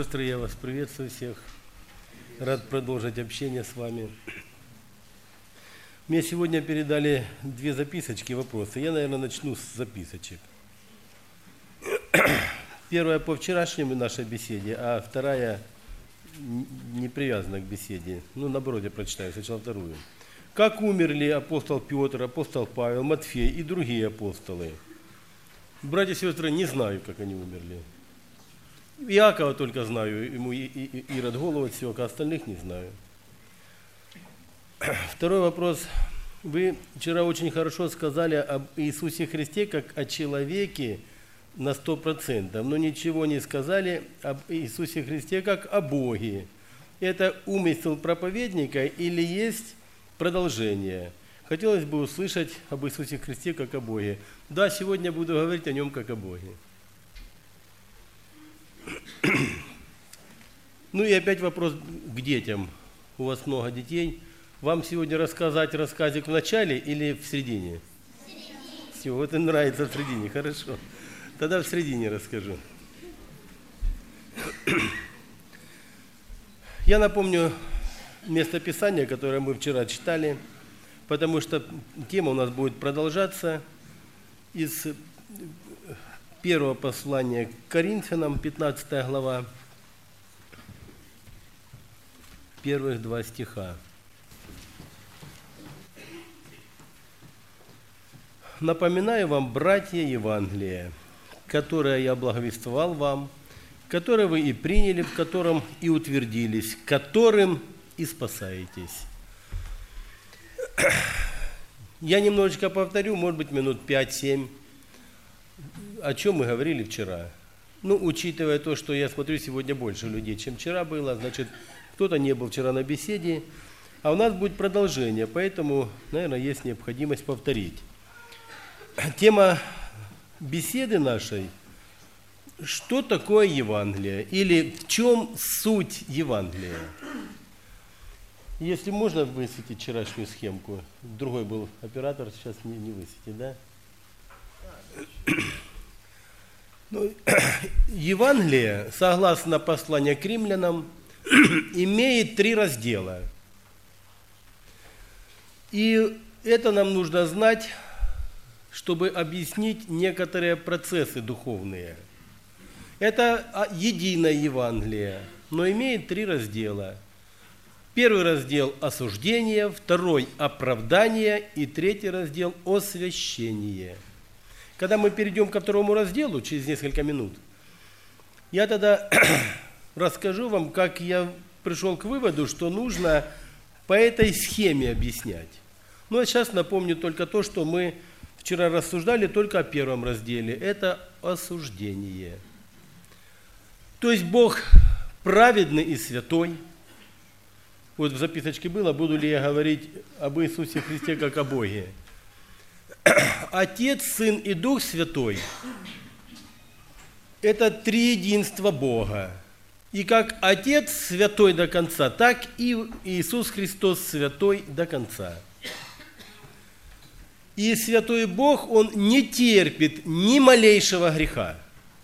Сестры, я вас приветствую всех. Рад продолжить общение с вами. Мне сегодня передали две записочки, вопросы. Я, наверное, начну с записочек. Первая по вчерашнему нашей беседе, а вторая не привязана к беседе. Наоборот, я прочитаю сначала вторую. Как умерли апостол Петр, апостол Павел, Матфей и другие апостолы? Братья и сестры, не знаю, как они умерли. Иакова только знаю, ему Ирод голову отсек, а остальных не знаю. Второй вопрос. Вы вчера очень хорошо сказали об Иисусе Христе, как о человеке на 100%, но ничего не сказали об Иисусе Христе, как о Боге. Это умысел проповедника или есть продолжение? Хотелось бы услышать об Иисусе Христе, как о Боге. Да, сегодня буду говорить о Нем, как о Боге. И опять вопрос к детям. У вас много детей. Вам сегодня рассказать рассказик в начале или в середине? В середине. Все, вот им нравится в середине, хорошо. Тогда в середине расскажу. Я напомню местописание, которое мы вчера читали, потому что тема у нас будет продолжаться из первого послания к Коринфянам, 15 глава, первых 2 стиха. «Напоминаю вам, братья, Евангелие, которое я благовествовал вам, которое вы и приняли, в котором и утвердились, которым и спасаетесь». Я немножечко повторю, может быть, минут 5-7, о чем мы говорили вчера. Учитывая то, что я смотрю, сегодня больше людей, чем вчера было, значит, кто-то не был вчера на беседе, а у нас будет продолжение, поэтому, наверное, есть необходимость повторить. Тема беседы нашей – что такое Евангелие или в чем суть Евангелия? Если можно высветить вчерашнюю схемку. Другой был оператор, сейчас не высветит, да? Евангелие, согласно посланию к римлянам, имеет 3 раздела. И это нам нужно знать, чтобы объяснить некоторые процессы духовные. Это единое Евангелие, но имеет 3 раздела. Первый раздел – осуждение, второй – оправдание и третий раздел – освящение. Когда мы перейдем ко второму разделу, через несколько минут, я тогда расскажу вам, как я пришел к выводу, что нужно по этой схеме объяснять. А сейчас напомню только то, что мы вчера рассуждали только о первом разделе. Это осуждение. То есть Бог праведный и святой. Вот в записочке было, буду ли я говорить об Иисусе Христе как о Боге. Отец, Сын и Дух Святой – это триединство Бога. И как Отец святой до конца, так и Иисус Христос святой до конца. И святой Бог, Он не терпит ни малейшего греха.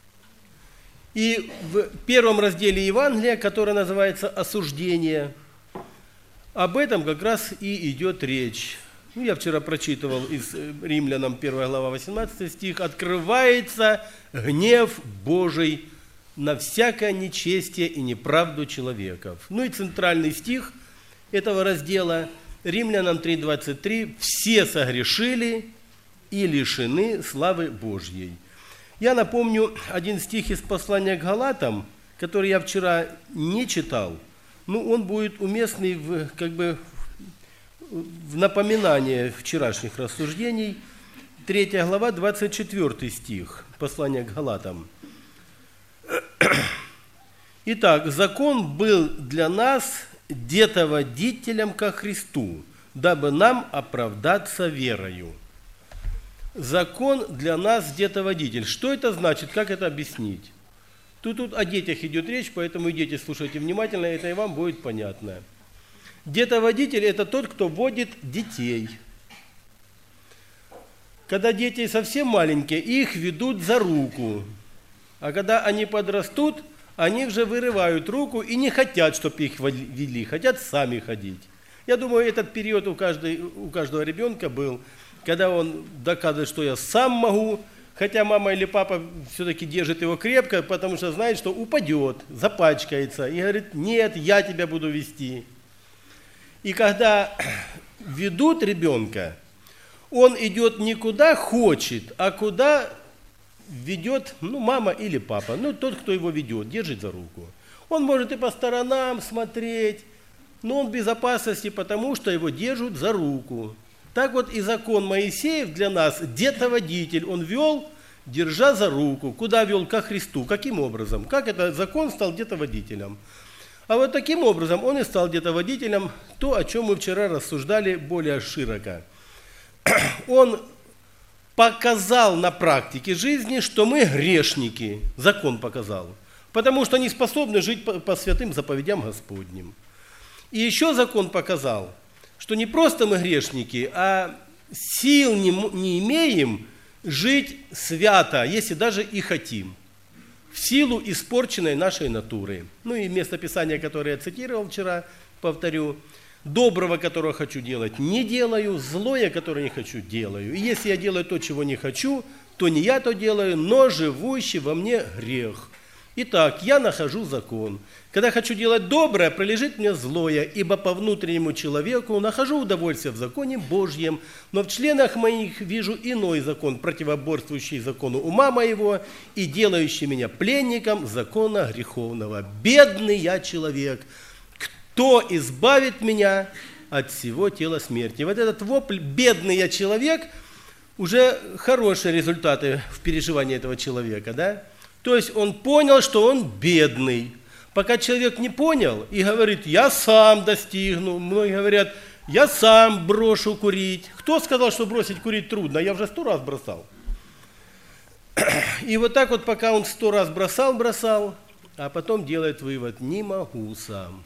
И в первом разделе Евангелия, которое называется «Осуждение», об этом как раз и идет речь. Я вчера прочитывал из Римлянам 1 глава 18 стих. «Открывается гнев Божий на всякое нечестие и неправду человеков». И центральный стих этого раздела Римлянам 3:23. «Все согрешили и лишены славы Божьей». Я напомню один стих из послания к Галатам, который я вчера не читал. Он будет уместный в напоминание вчерашних рассуждений. 3 глава, 24 стих, послание к Галатам. «Итак, закон был для нас детоводителем ко Христу, дабы нам оправдаться верою». Закон для нас детоводитель. Что это значит? Как это объяснить? Тут о детях идет речь, поэтому и дети слушайте внимательно, это и вам будет понятно. Детоводитель – это тот, кто водит детей. Когда дети совсем маленькие, их ведут за руку. А когда они подрастут, они уже вырывают руку и не хотят, чтобы их вели, хотят сами ходить. Я думаю, этот период у каждого ребенка был, когда он доказывает, что я сам могу, хотя мама или папа все-таки держит его крепко, потому что знает, что упадет, запачкается, и говорит: нет, я тебя буду вести. И когда ведут ребенка, он идет не куда хочет, а куда ведет мама или папа, тот, кто его ведет, держит за руку. Он может и по сторонам смотреть, но он в безопасности, потому что его держат за руку. Так вот и закон Моисеев для нас, детоводитель, он вел, держа за руку. Куда вел? Ко Христу. Каким образом? Как этот закон стал детоводителем? А вот таким образом он и стал детоводителем, то, о чем мы вчера рассуждали более широко. Он показал на практике жизни, что мы грешники, закон показал, потому что не способны жить по святым заповедям Господним. И еще закон показал, что не просто мы грешники, а сил не имеем жить свято, если даже и хотим, в силу испорченной нашей натуры. И местописание, которое я цитировал вчера, повторю: доброго, которого хочу делать, не делаю, злое, которое не хочу, делаю. И если я делаю то, чего не хочу, то не я то делаю, но живущий во мне грех. Итак, я нахожу закон. Когда хочу делать доброе, прилежит мне злое, ибо по внутреннему человеку нахожу удовольствие в законе Божьем, но в членах моих вижу иной закон, противоборствующий закону ума моего и делающий меня пленником закона греховного. Бедный я человек! Кто избавит меня от всего тела смерти? Вот этот вопль «бедный я человек» уже хорошие результаты в переживании этого человека, да? То есть он понял, что он бедный. Пока человек не понял и говорит: я сам достигну, многие говорят: я сам брошу курить. Кто сказал, что бросить курить трудно? Я уже 100 раз бросал. И вот так вот, пока он 100 раз бросал, а потом делает вывод: не могу сам.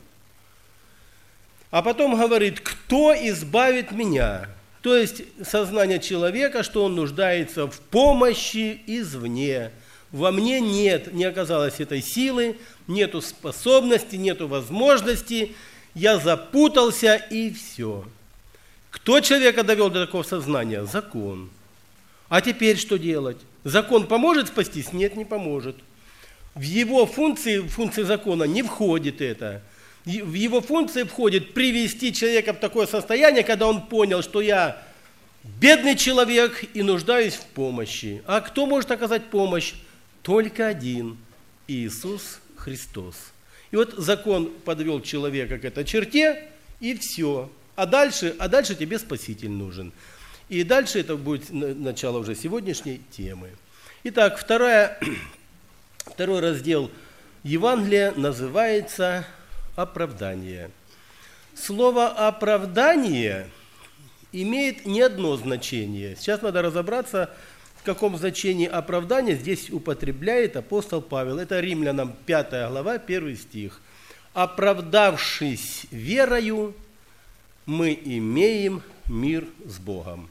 А потом говорит: кто избавит меня? То есть сознание человека, что он нуждается в помощи извне. Во мне не оказалось этой силы, нету способности, нету возможности, я запутался и все. Кто человека довел до такого сознания? Закон. А теперь что делать? Закон поможет спастись? Нет, не поможет. В его функции закона не входит это. В его функции входит привести человека в такое состояние, когда он понял, что я бедный человек и нуждаюсь в помощи. А кто может оказать помощь? Только один – Иисус Христос. И вот закон подвел человека к этой черте, и все. А дальше тебе Спаситель нужен. И дальше это будет начало уже сегодняшней темы. Итак, второй раздел Евангелия называется «Оправдание». Слово «оправдание» имеет не одно значение. Сейчас надо разобраться, в каком значении оправдания здесь употребляет апостол Павел. Это Римлянам 5 глава, 1 стих. «Оправдавшись верою, мы имеем мир с Богом».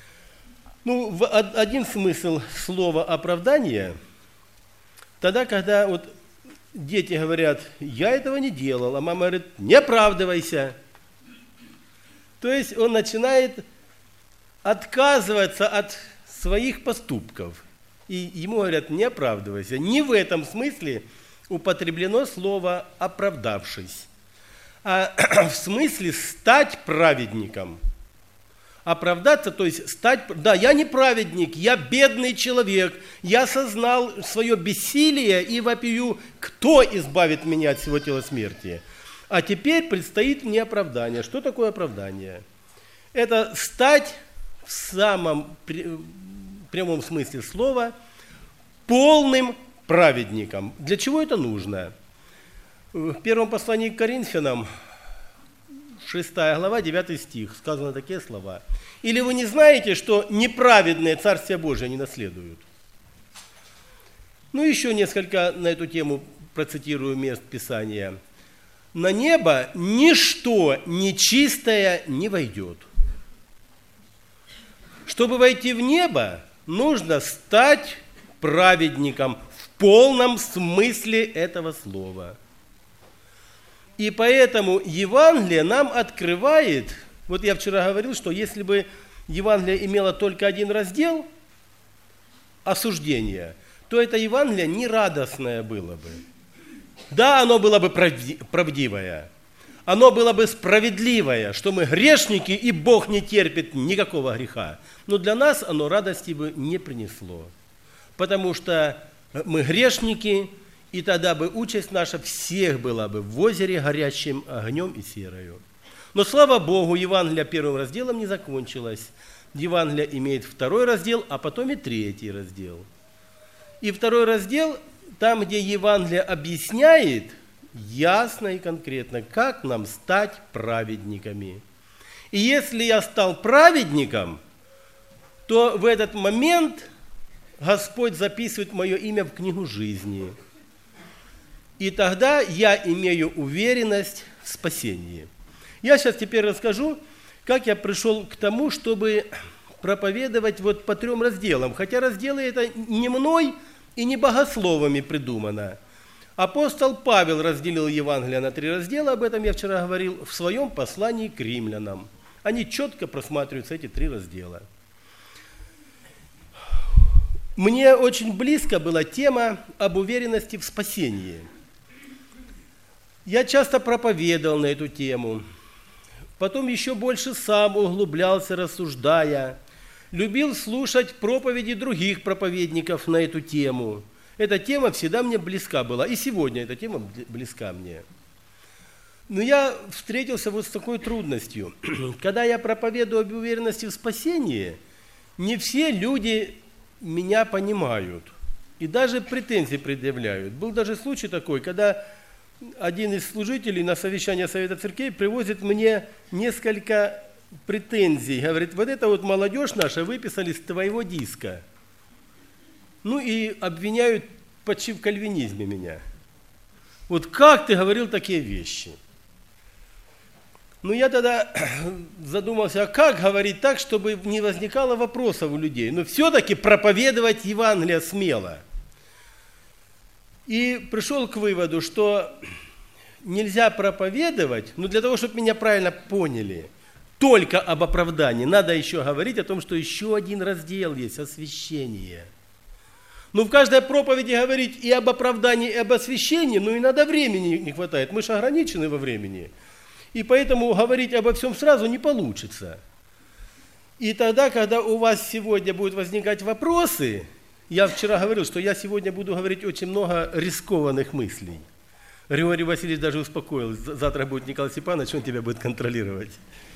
Один смысл слова «оправдание» тогда, когда вот дети говорят: я этого не делал, а мама говорит: не оправдывайся. То есть он начинает отказываться от своих поступков. И ему говорят: не оправдывайся. Не в этом смысле употреблено слово «оправдавшись», а в смысле стать праведником. Оправдаться, то есть стать... Да, я не праведник, я бедный человек, я осознал свое бессилие и вопию: кто избавит меня от всего тела смерти? А теперь предстоит мне оправдание. Что такое оправдание? Это стать в самом прямом смысле слова полным праведником. Для чего это нужно? В первом послании к Коринфянам, 6 глава, 9 стих, сказаны такие слова. «Или вы не знаете, что неправедные Царствие Божие не наследуют?» Еще несколько на эту тему процитирую мест Писания. «На небо ничто нечистое не войдет». Чтобы войти в небо, нужно стать праведником в полном смысле этого слова. И поэтому Евангелие нам открывает, вот я вчера говорил, что если бы Евангелие имело только один раздел, осуждение, то это Евангелие не радостное было бы. Да, оно было бы правдивое, оно было бы справедливое, что мы грешники, и Бог не терпит никакого греха. Но для нас оно радости бы не принесло, потому что мы грешники, и тогда бы участь наша всех была бы в озере горящим огнем и серою. Но, слава Богу, Евангелие первым разделом не закончилось. Евангелие имеет второй раздел, а потом и третий раздел. И второй раздел, там, где Евангелие объясняет ясно и конкретно, как нам стать праведниками. И если я стал праведником, то в этот момент Господь записывает мое имя в книгу жизни. И тогда я имею уверенность в спасении. Я сейчас теперь расскажу, как я пришел к тому, чтобы проповедовать вот по 3 разделам. Хотя разделы это не мной и не богословами придумано. Апостол Павел разделил Евангелие на 3 раздела, об этом я вчера говорил, в своем послании к римлянам. Они четко просматриваются, эти 3 раздела. Мне очень близко была тема об уверенности в спасении. Я часто проповедовал на эту тему, потом еще больше сам углублялся, рассуждая, любил слушать проповеди других проповедников на эту тему. Эта тема всегда мне близка была, и сегодня эта тема близка мне. Но я встретился вот с такой трудностью. Когда я проповедую об уверенности в спасении, не все люди меня понимают и даже претензии предъявляют. Был даже случай такой, когда один из служителей на совещание Совета Церквей привозит мне несколько претензий. Говорит, вот это вот молодежь наша выписали с твоего диска. Ну и обвиняют почти в кальвинизме меня. Вот как ты говорил такие вещи? Ну я тогда задумался, а как говорить так, чтобы не возникало вопросов у людей? Но все-таки проповедовать Евангелие смело. И пришел к выводу, что нельзя проповедовать, но для того, чтобы меня правильно поняли, только об оправдании. Надо еще говорить о том, что еще один раздел есть – освящение. Ну, в каждой проповеди говорить и об оправдании, и об освящении, ну, иногда времени не хватает. Мы же ограничены во времени. И поэтому говорить обо всем сразу не получится. И тогда, когда у вас сегодня будут возникать вопросы, я вчера говорил, что я сегодня буду говорить очень много рискованных мыслей. Григорий Васильевич даже успокоил, завтра будет Николай Степанович, он тебя будет контролировать.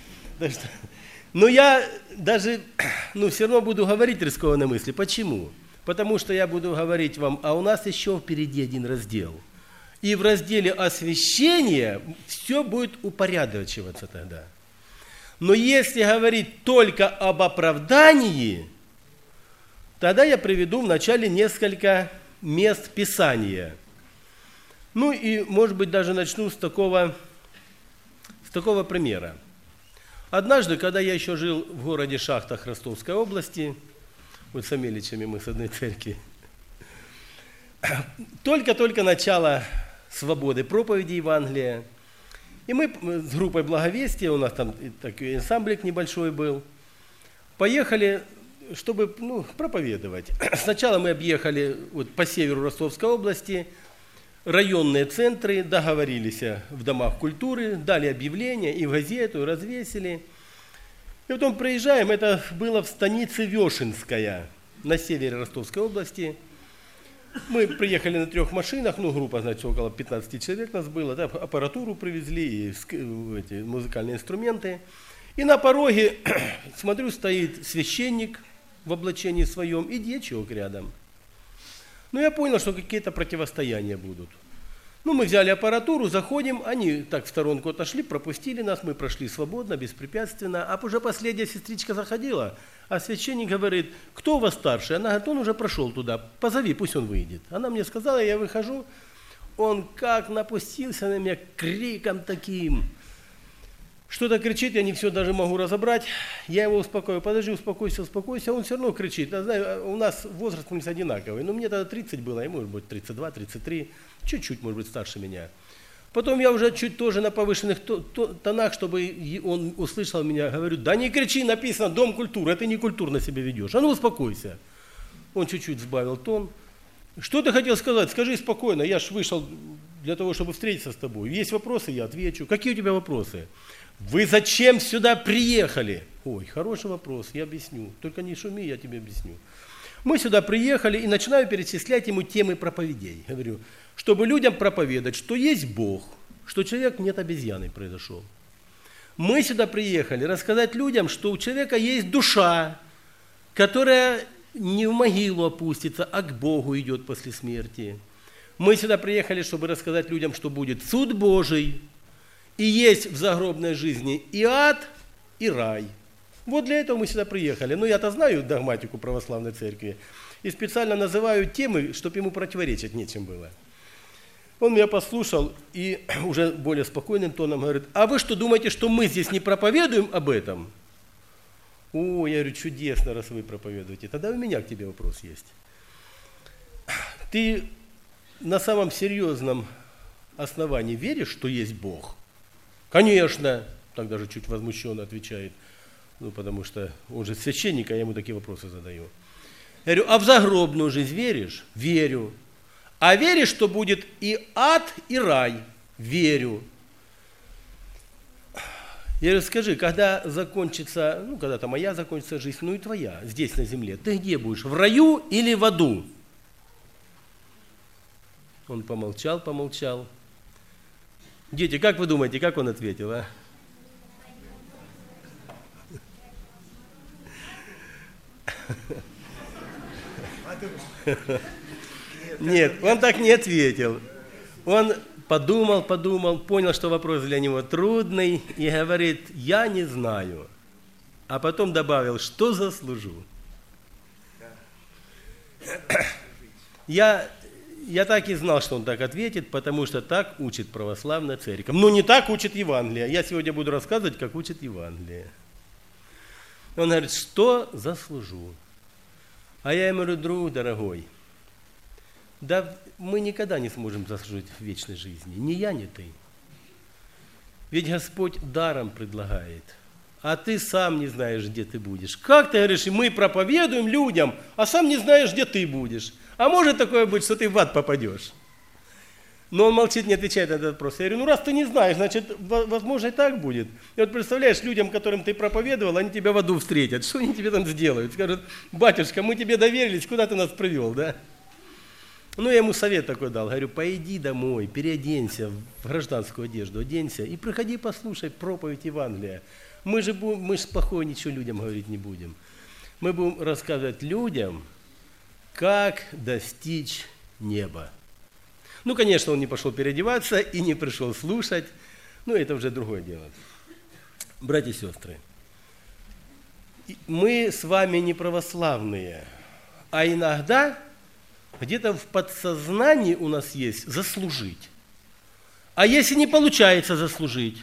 Но я даже, все равно буду говорить рискованные мысли. Почему? Потому что я буду говорить вам, а у нас еще впереди один раздел. И в разделе освящения все будет упорядочиваться тогда. Но если говорить только об оправдании, тогда я приведу вначале несколько мест Писания. Ну и, может быть, даже начну с такого примера. Однажды, когда я еще жил в городе Шахтах Ростовской области, вот с Амеличами мы с одной церкви, только-только начало свободы проповеди Евангелия, и мы с группой Благовестия, у нас там такой ансамблик небольшой был, поехали, чтобы проповедовать. Сначала мы объехали по северу Ростовской области, районные центры, договорились в домах культуры, дали объявление и в газету, и развесили. И потом приезжаем, это было в станице Вешенская, на севере Ростовской области. Мы приехали на 3 машинах, группа, значит, около 15 человек нас было, да, аппаратуру привезли, и эти музыкальные инструменты. И на пороге, смотрю, стоит священник в облачении своем и дьячок рядом. Я понял, что какие-то противостояния будут. Мы взяли аппаратуру, заходим, они так в сторонку отошли, пропустили нас, мы прошли свободно, беспрепятственно. А уже последняя сестричка заходила, а священник говорит, кто у вас старший? Она говорит, он уже прошел туда, позови, пусть он выйдет. Она мне сказала, я выхожу, он как напустился на меня криком таким. Что-то кричит, я не все даже могу разобрать. Я его успокою. Подожди, успокойся, успокойся. Он все равно кричит. Я знаю, у нас возраст у нас одинаковый. Но мне тогда 30 было, ему может быть 32, 33. Чуть-чуть, может быть, старше меня. Потом я уже чуть тоже на повышенных тонах, чтобы он услышал меня. Говорю, да не кричи, написано Дом культуры, а ты не культурно себя ведешь. А ну успокойся. Он чуть-чуть сбавил тон. Что ты хотел сказать? Скажи спокойно. Я ж вышел для того, чтобы встретиться с тобой. Есть вопросы, я отвечу. Какие у тебя вопросы? Вы зачем сюда приехали? Ой, хороший вопрос, я объясню. Только не шуми, я тебе объясню. Мы сюда приехали и начинаю перечислять ему темы проповедей. Говорю, чтобы людям проповедовать, что есть Бог, что человек нет обезьяной произошел. Мы сюда приехали рассказать людям, что у человека есть душа, которая не в могилу опустится, а к Богу идет после смерти. Мы сюда приехали, чтобы рассказать людям, что будет суд Божий, и есть в загробной жизни и ад, и рай. Вот для этого мы сюда приехали. Но я-то знаю догматику православной церкви и специально называю темы, чтобы ему противоречить нечем было. Он меня послушал и уже более спокойным тоном говорит, а вы что думаете, что мы здесь не проповедуем об этом? О, я говорю, чудесно, раз вы проповедуете. Тогда у меня к тебе вопрос есть. Ты на самом серьезном основании веришь, что есть Бог? Конечно, так даже чуть возмущенно отвечает, ну потому что он же священник, а я ему такие вопросы задаю. Я говорю, а в загробную жизнь веришь? Верю. А веришь, что будет и ад, и рай? Верю. Я говорю, скажи, когда закончится, ну когда-то моя закончится жизнь, ну и твоя, здесь на земле, ты где будешь, в раю или в аду? Он помолчал. Дети, как вы думаете, как он ответил, а? Нет, он так не ответил. Он подумал, понял, что вопрос для него трудный, и говорит, я не знаю. А потом добавил, что заслужу. Я так и знал, что он так ответит, потому что так учит православная церковь. Но не так учит Евангелие. Я сегодня буду рассказывать, как учит Евангелие. Он говорит, что заслужу. А я ему говорю, друг дорогой, да мы никогда не сможем заслужить в вечной жизни. Ни я, ни ты. Ведь Господь даром предлагает. А ты сам не знаешь, где ты будешь. Как ты говоришь, мы проповедуем людям, а сам не знаешь, где ты будешь. А может такое быть, что ты в ад попадешь? Но он молчит, не отвечает на этот вопрос. Я говорю, ну раз ты не знаешь, значит, возможно, и так будет. И вот представляешь, людям, которым ты проповедовал, они тебя в аду встретят. Что они тебе там сделают? Скажут, батюшка, мы тебе доверились, куда ты нас привел, да? Ну, я ему совет такой дал. Говорю, пойди домой, переоденься в гражданскую одежду, оденься и приходи послушай проповедь Евангелия. Мы же плохое ничего людям говорить не будем. Мы будем рассказывать людям, как достичь неба. Ну, конечно, он не пошел переодеваться и не пришел слушать. Ну, это уже другое дело. Братья и сестры, мы с вами не православные, а иногда где-то в подсознании у нас есть заслужить. А если не получается заслужить,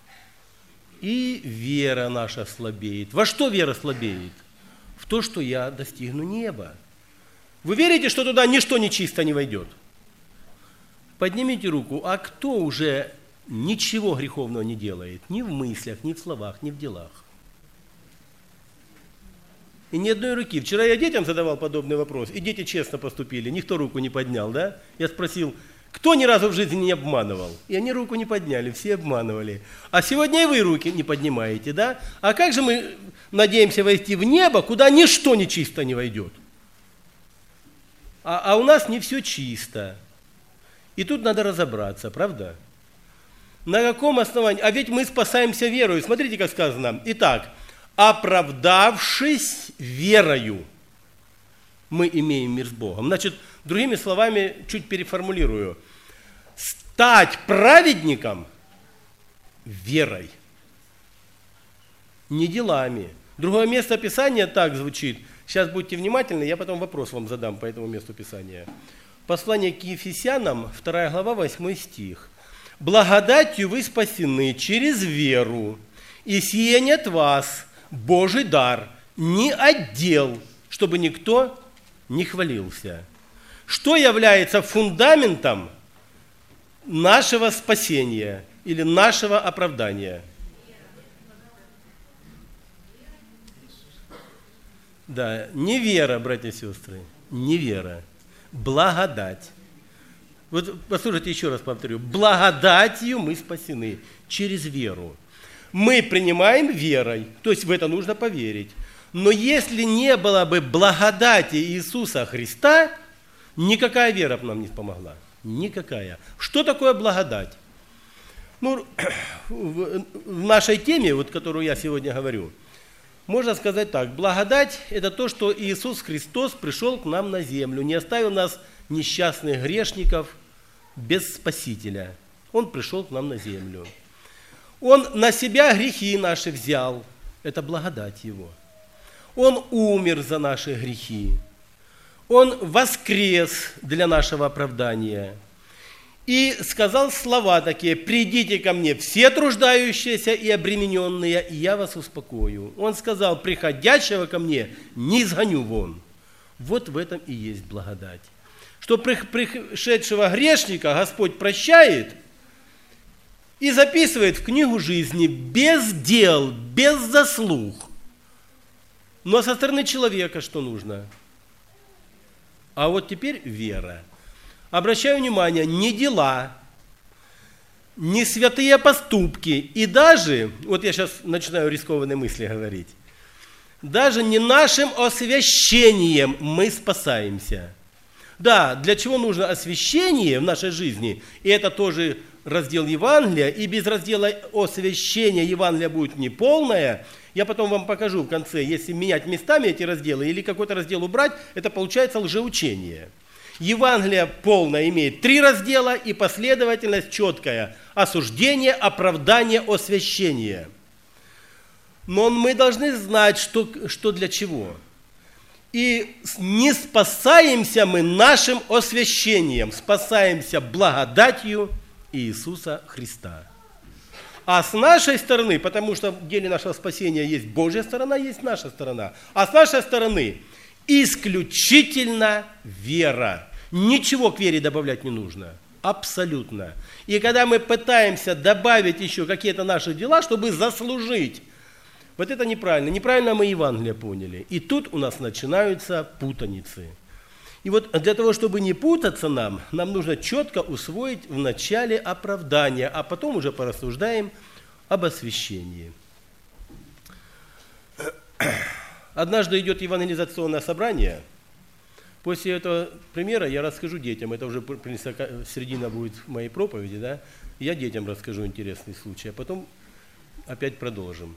и вера наша слабеет. Во что вера слабеет? В то, что я достигну неба. Вы верите, что туда ничто нечисто не войдет? Поднимите руку, а кто уже ничего греховного не делает? Ни в мыслях, ни в словах, ни в делах. И ни одной руки. Вчера я детям задавал подобный вопрос, и дети честно поступили, никто руку не поднял, да? Я спросил, кто ни разу в жизни не обманывал? И они руку не подняли, все обманывали. А сегодня и вы руки не поднимаете, да? А как же мы надеемся войти в небо, куда ничто нечисто не войдет? А у нас не все чисто. И тут надо разобраться, правда? На каком основании? А ведь мы спасаемся верою. Смотрите, как сказано. Итак, оправдавшись верою, мы имеем мир с Богом. Значит, другими словами, чуть переформулирую. Стать праведником верой, не делами. Другое место Писания так звучит. Сейчас будьте внимательны, я потом вопрос вам задам по этому месту Писания. Послание к Ефесянам, 2 глава, 8 стих. «Благодатью вы спасены через веру, И сие не от вас, Божий дар, не отдел, чтобы никто не хвалился. Что является фундаментом нашего спасения или нашего оправдания? Да, не вера, братья и сестры, не вера, благодать. Вот послушайте, еще раз повторю. Благодатью мы спасены через веру. Мы принимаем верой, то есть в это нужно поверить. Но если не было бы благодати Иисуса Христа, никакая вера бы нам не помогла. Никакая. Что такое благодать? Ну, в нашей теме, вот, которую я сегодня говорю, можно сказать так. Благодать – это то, что Иисус Христос пришел к нам на землю, не оставил нас, несчастных грешников, без Спасителя. Он пришел к нам на землю. Он на себя грехи наши взял. Это благодать Его. Он умер за наши грехи. Он воскрес для нашего оправдания. И сказал слова такие: «Придите ко мне все труждающиеся и обремененные, и я вас успокою». Он сказал: «Приходящего ко мне не изгоню вон». Вот в этом и есть благодать. Что пришедшего грешника Господь прощает и записывает в книгу жизни без дел, без заслуг. Но со стороны человека что нужно? А вот теперь вера. Обращаю внимание, не дела, не святые поступки, и даже, вот я сейчас начинаю рискованные мысли говорить, даже не нашим освящением мы спасаемся. Да, для чего нужно освящение в нашей жизни, и это тоже раздел Евангелия, и без раздела освящения Евангелие будет неполное. Я потом вам покажу в конце, если менять местами эти разделы или какой-то раздел убрать, это получается лжеучение. Евангелие полное имеет 3 раздела и последовательность четкая: осуждение, оправдание, освящение. Но мы должны знать, что для чего. И не спасаемся мы нашим освящением, спасаемся благодатью Иисуса Христа. А с нашей стороны, потому что в деле нашего спасения есть Божья сторона, есть наша сторона. А с нашей стороны исключительно вера. Ничего к вере добавлять не нужно. Абсолютно. И когда мы пытаемся добавить еще какие-то наши дела, чтобы заслужить, вот это неправильно. Неправильно мы Евангелие поняли. И тут у нас начинаются путаницы. И вот для того, чтобы не путаться нам нужно четко усвоить в начале оправдания, а потом уже порассуждаем об освящении. Однажды идет евангелизационное собрание. После этого примера я расскажу детям. Это уже середина будет моей проповеди, да? Я детям расскажу интересный случай, а потом опять продолжим.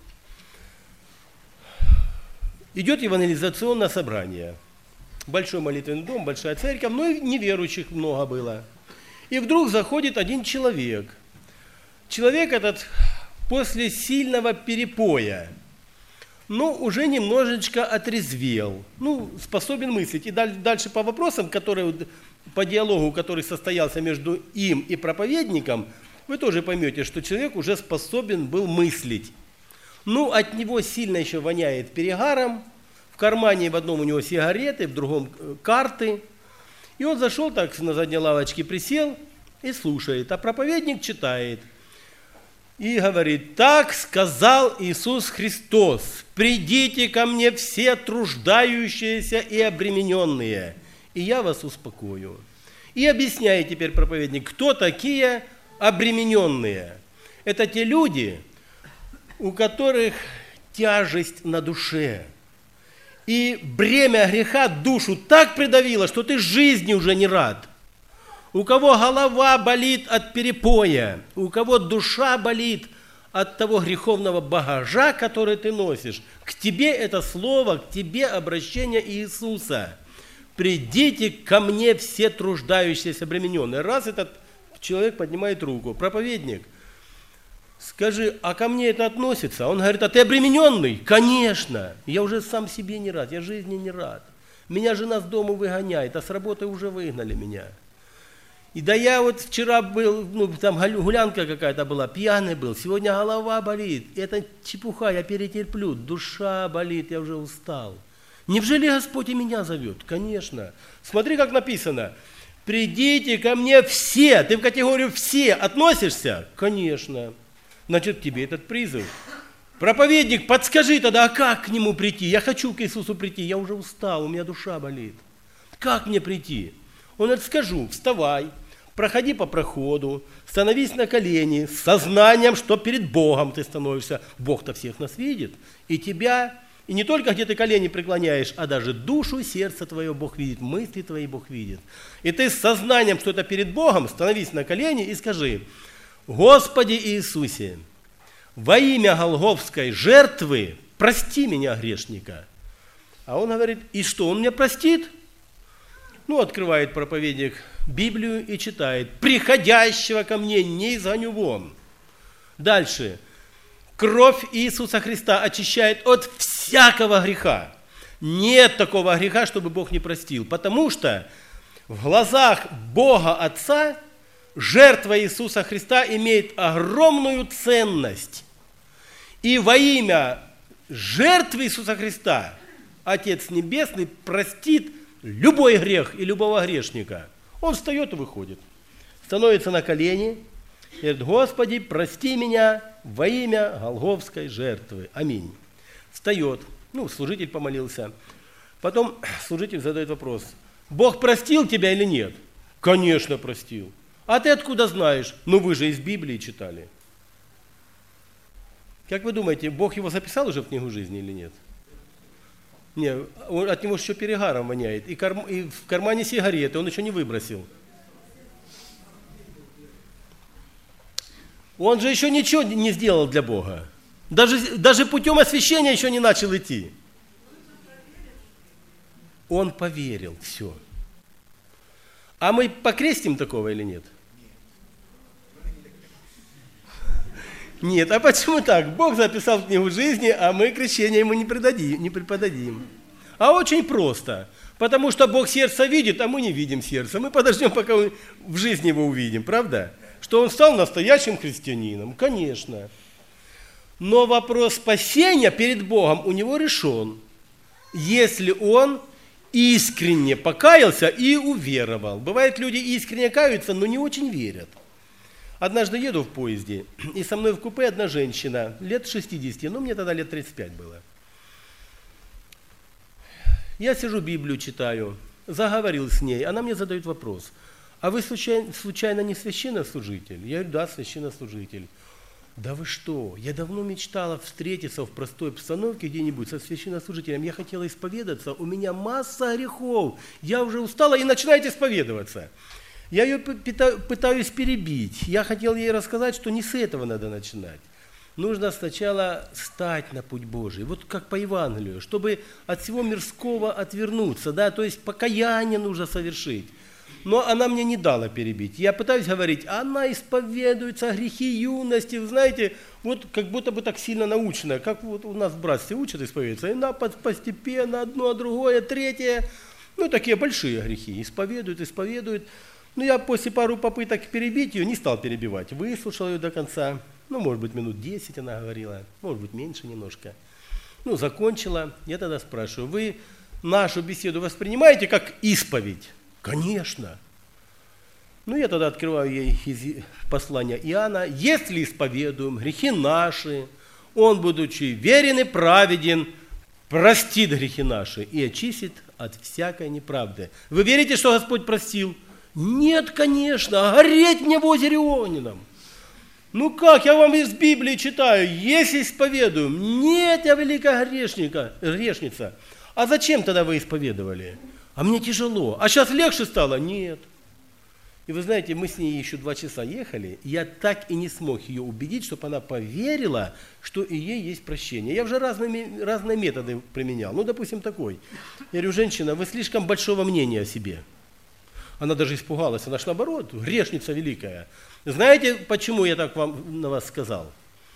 Идет евангелизационное собрание. Большой молитвенный дом, большая церковь, но и неверующих много было. И вдруг заходит один человек. Человек этот после сильного перепоя, уже немножечко отрезвел, способен мыслить. И дальше по вопросам, по диалогу, который состоялся между им и проповедником, вы тоже поймете, что человек уже способен был мыслить. От него сильно еще воняет перегаром. В кармане в одном у него сигареты, в другом карты. И он зашел так на задней лавочке, присел и слушает. А проповедник читает. И говорит: «Так сказал Иисус Христос: придите ко мне все труждающиеся и обремененные, и я вас успокою». И объясняет теперь проповедник, кто такие обремененные. Это те люди, у которых тяжесть на душе. И бремя греха душу так придавило, что ты жизни уже не рад. У кого голова болит от перепоя, у кого душа болит от того греховного багажа, который ты носишь. К тебе это слово, к тебе обращение Иисуса. «Придите ко мне все труждающиеся, обремененные». Раз этот человек поднимает руку: «Проповедник, скажи, а ко мне это относится?» Он говорит: «А ты обремененный?» «Конечно, я уже сам себе не рад, я жизни не рад. Меня жена с дому выгоняет, а с работы уже выгнали меня». И да я вот вчера был, там гулянка какая-то была, пьяный был, сегодня голова болит. Это чепуха, я перетерплю, душа болит, я уже устал. Неужели Господь и меня зовет? Конечно. Смотри, как написано. Придите ко мне все. Ты в категорию все относишься? Конечно. Значит, тебе этот призыв. Проповедник, подскажи тогда, а как к нему прийти? Я хочу к Иисусу прийти, я уже устал, у меня душа болит. Как мне прийти? Он говорит, скажу, вставай, проходи по проходу, становись на колени с сознанием, что перед Богом ты становишься. Бог-то всех нас видит. И тебя, и не только где ты колени преклоняешь, а даже душу и сердце твое Бог видит, мысли твои Бог видит. И ты с сознанием, что это перед Богом, становись на колени и скажи, Господи Иисусе, во имя Голгофской жертвы прости меня, грешника. А он говорит, и что, он меня простит? Открывает проповедник Библию и читает, приходящего ко мне не изгоню вон. Дальше. Кровь Иисуса Христа очищает от всякого греха. Нет такого греха, чтобы Бог не простил, потому что в глазах Бога Отца жертва Иисуса Христа имеет огромную ценность. И во имя жертвы Иисуса Христа Отец Небесный простит любой грех и любого грешника. Он встает и выходит. Становится на колени и говорит, Господи, прости меня во имя Голгофской жертвы. Аминь. Встает. Служитель помолился. Потом служитель задает вопрос. Бог простил тебя или нет? Конечно, простил. А ты откуда знаешь? Вы же из Библии читали. Как вы думаете, Бог его записал уже в книгу жизни или нет? Нет, от него еще перегаром воняет. И в кармане сигареты он еще не выбросил. Он же еще ничего не сделал для Бога. Даже путем освящения еще не начал идти. Он поверил, все. А мы покрестим такого или нет? Нет, а почему так? Бог записал в книгу жизни, а мы крещение ему не преподадим. А очень просто. Потому что Бог сердце видит, а мы не видим сердце. Мы подождем, пока в жизни его увидим, правда? Что он стал настоящим христианином, конечно. Но вопрос спасения перед Богом у него решен, если он искренне покаялся и уверовал. Бывает, люди искренне каются, но не очень верят. Однажды еду в поезде, и со мной в купе одна женщина, лет 60, мне тогда лет 35 было. Я сижу, Библию читаю, заговорил с ней, она мне задает вопрос, а вы случайно не священнослужитель? Я говорю, да, священнослужитель. Да вы что, я давно мечтала встретиться в простой обстановке где-нибудь со священнослужителем, я хотела исповедаться, у меня масса грехов, я уже устала и начинает исповедоваться. Я ее пытаюсь перебить. Я хотел ей рассказать, что не с этого надо начинать. Нужно сначала стать на путь Божий, вот как по Евангелию, чтобы от всего мирского отвернуться, то есть покаяние нужно совершить. Но она мне не дала перебить. Я пытаюсь говорить, она исповедуется, грехи юности, вы знаете, вот как будто бы так сильно научно, как вот у нас в братстве учат исповедоваться, и она постепенно, одно, другое, третье, такие большие грехи, исповедуют. Я после пару попыток перебить ее не стал перебивать. Выслушал ее до конца. Может быть, минут 10 она говорила. Может быть, меньше немножко. Закончила. Я тогда спрашиваю, вы нашу беседу воспринимаете как исповедь? Конечно. Я тогда открываю ей из послания Иоанна. Если исповедуем грехи наши, Он, будучи верен и праведен, простит грехи наши и очистит от всякой неправды. Вы верите, что Господь простил? Нет, конечно, гореть мне в озере Ионином. Как, я вам из Библии читаю, если исповедуем, нет, я великая грешница. А зачем тогда вы исповедовали? А мне тяжело. А сейчас легче стало? Нет. И вы знаете, мы с ней еще 2 часа ехали, и я так и не смог ее убедить, чтобы она поверила, что и ей есть прощение. Я уже разные методы применял. Допустим, такой. Я говорю, женщина, вы слишком большого мнения о себе. Она даже испугалась, она же наоборот, грешница великая. Знаете, почему я так на вас сказал?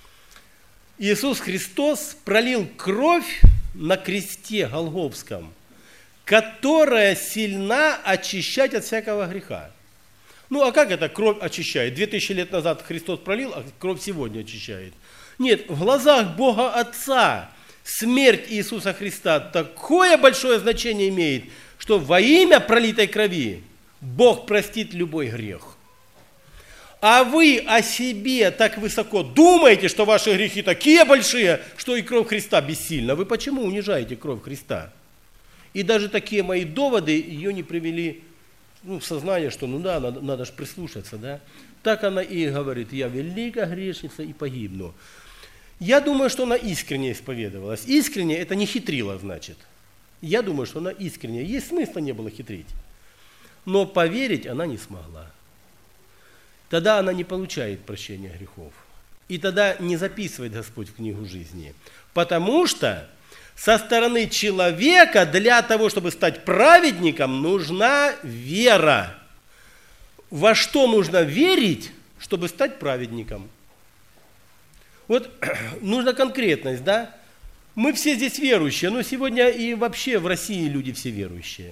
Иисус Христос пролил кровь на кресте Голгофском, которая сильна очищать от всякого греха. Ну а как это кровь очищает? 2000 лет назад Христос пролил, а кровь сегодня очищает. Нет, в глазах Бога Отца смерть Иисуса Христа такое большое значение имеет, что во имя пролитой крови Бог простит любой грех. А вы о себе так высоко думаете, что ваши грехи такие большие, что и кровь Христа бессильна. Вы почему унижаете кровь Христа? И даже такие мои доводы ее не привели в сознание, что надо же прислушаться. Да? Так она и говорит, я великая грешница и погибну. Я думаю, что она искренне исповедовалась. Искренне это не хитрила, значит. Я думаю, что она искренне. Ей смысла не было хитрить. Но поверить она не смогла. Тогда она не получает прощения грехов. И тогда не записывает Господь в книгу жизни. Потому что со стороны человека для того, чтобы стать праведником, нужна вера. Во что нужно верить, чтобы стать праведником? Вот нужна конкретность, да? Мы все здесь верующие, но сегодня и вообще в России люди все верующие.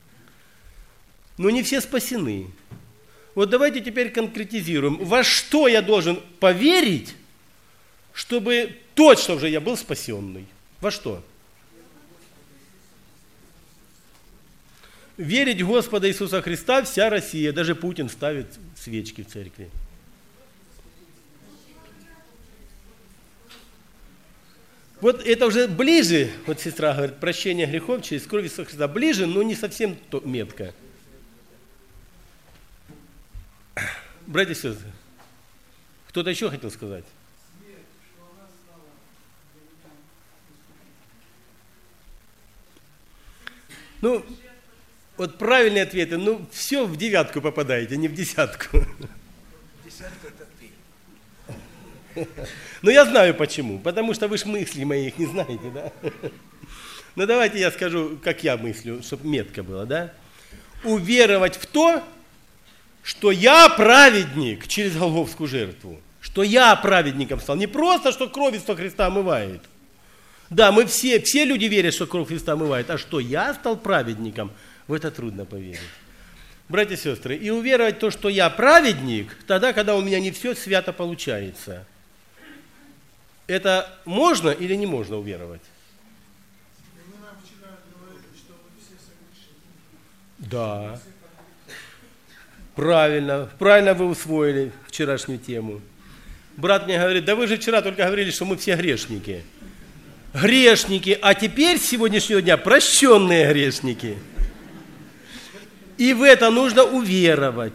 Но не все спасены. Вот давайте теперь конкретизируем. Во что я должен поверить, чтобы точно уже я был спасенный? Во что? Верить в Господа Иисуса Христа вся Россия, даже Путин ставит свечки в церкви. Вот это уже ближе, вот сестра говорит, прощение грехов через кровь Иисуса Христа. Ближе, но не совсем метко. Братья и сестры, кто-то еще хотел сказать? Ну, вот правильные ответы, все в 9 попадаете, не в 10. 10 это ты. Но я знаю почему. Потому что вы ж мысли моих не знаете, да? Ну давайте я скажу, как я мыслю, чтобы метко было, да? Уверовать в то, что я праведник через Голгофскую жертву. Что я праведником стал. Не просто, что кровь Иисуса Христа омывает. Да, мы все люди верят, что кровь Христа омывает. А что я стал праведником, в это трудно поверить. Братья и сестры, и уверовать в то, что я праведник, тогда, когда у меня не все свято получается. Это можно или не можно уверовать? Вы нам вчера говорили, что мы все согрешили. Да. Правильно вы усвоили вчерашнюю тему. Брат мне говорит, да вы же вчера только говорили, что мы все грешники. Грешники, а теперь с сегодняшнего дня прощенные грешники. И в это нужно уверовать.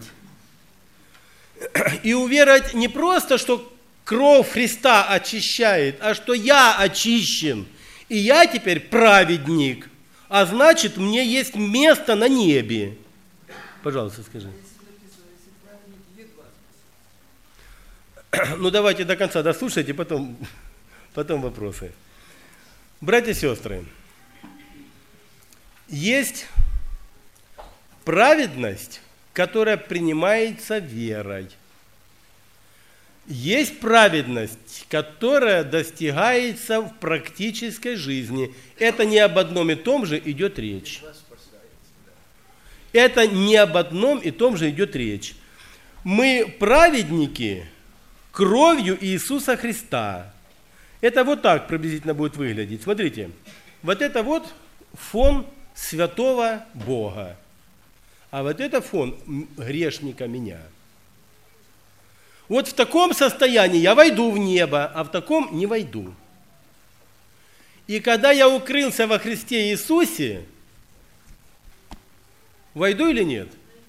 И уверовать не просто, что кровь Христа очищает, а что я очищен. И я теперь праведник. А значит, мне есть место на небе. Пожалуйста, скажи. Ну, давайте до конца дослушайте, потом вопросы. Братья и сестры, есть праведность, которая принимается верой. Есть праведность, которая достигается в практической жизни. Это не об одном и том же идет речь. Это не об одном и том же идет речь. Мы праведники кровью Иисуса Христа. Это вот так приблизительно будет выглядеть. Смотрите, вот это вот фон святого Бога, а вот это фон грешника меня. Вот в таком состоянии я войду в небо, а в таком не войду. И когда я укрылся во Христе Иисусе, войду или нет?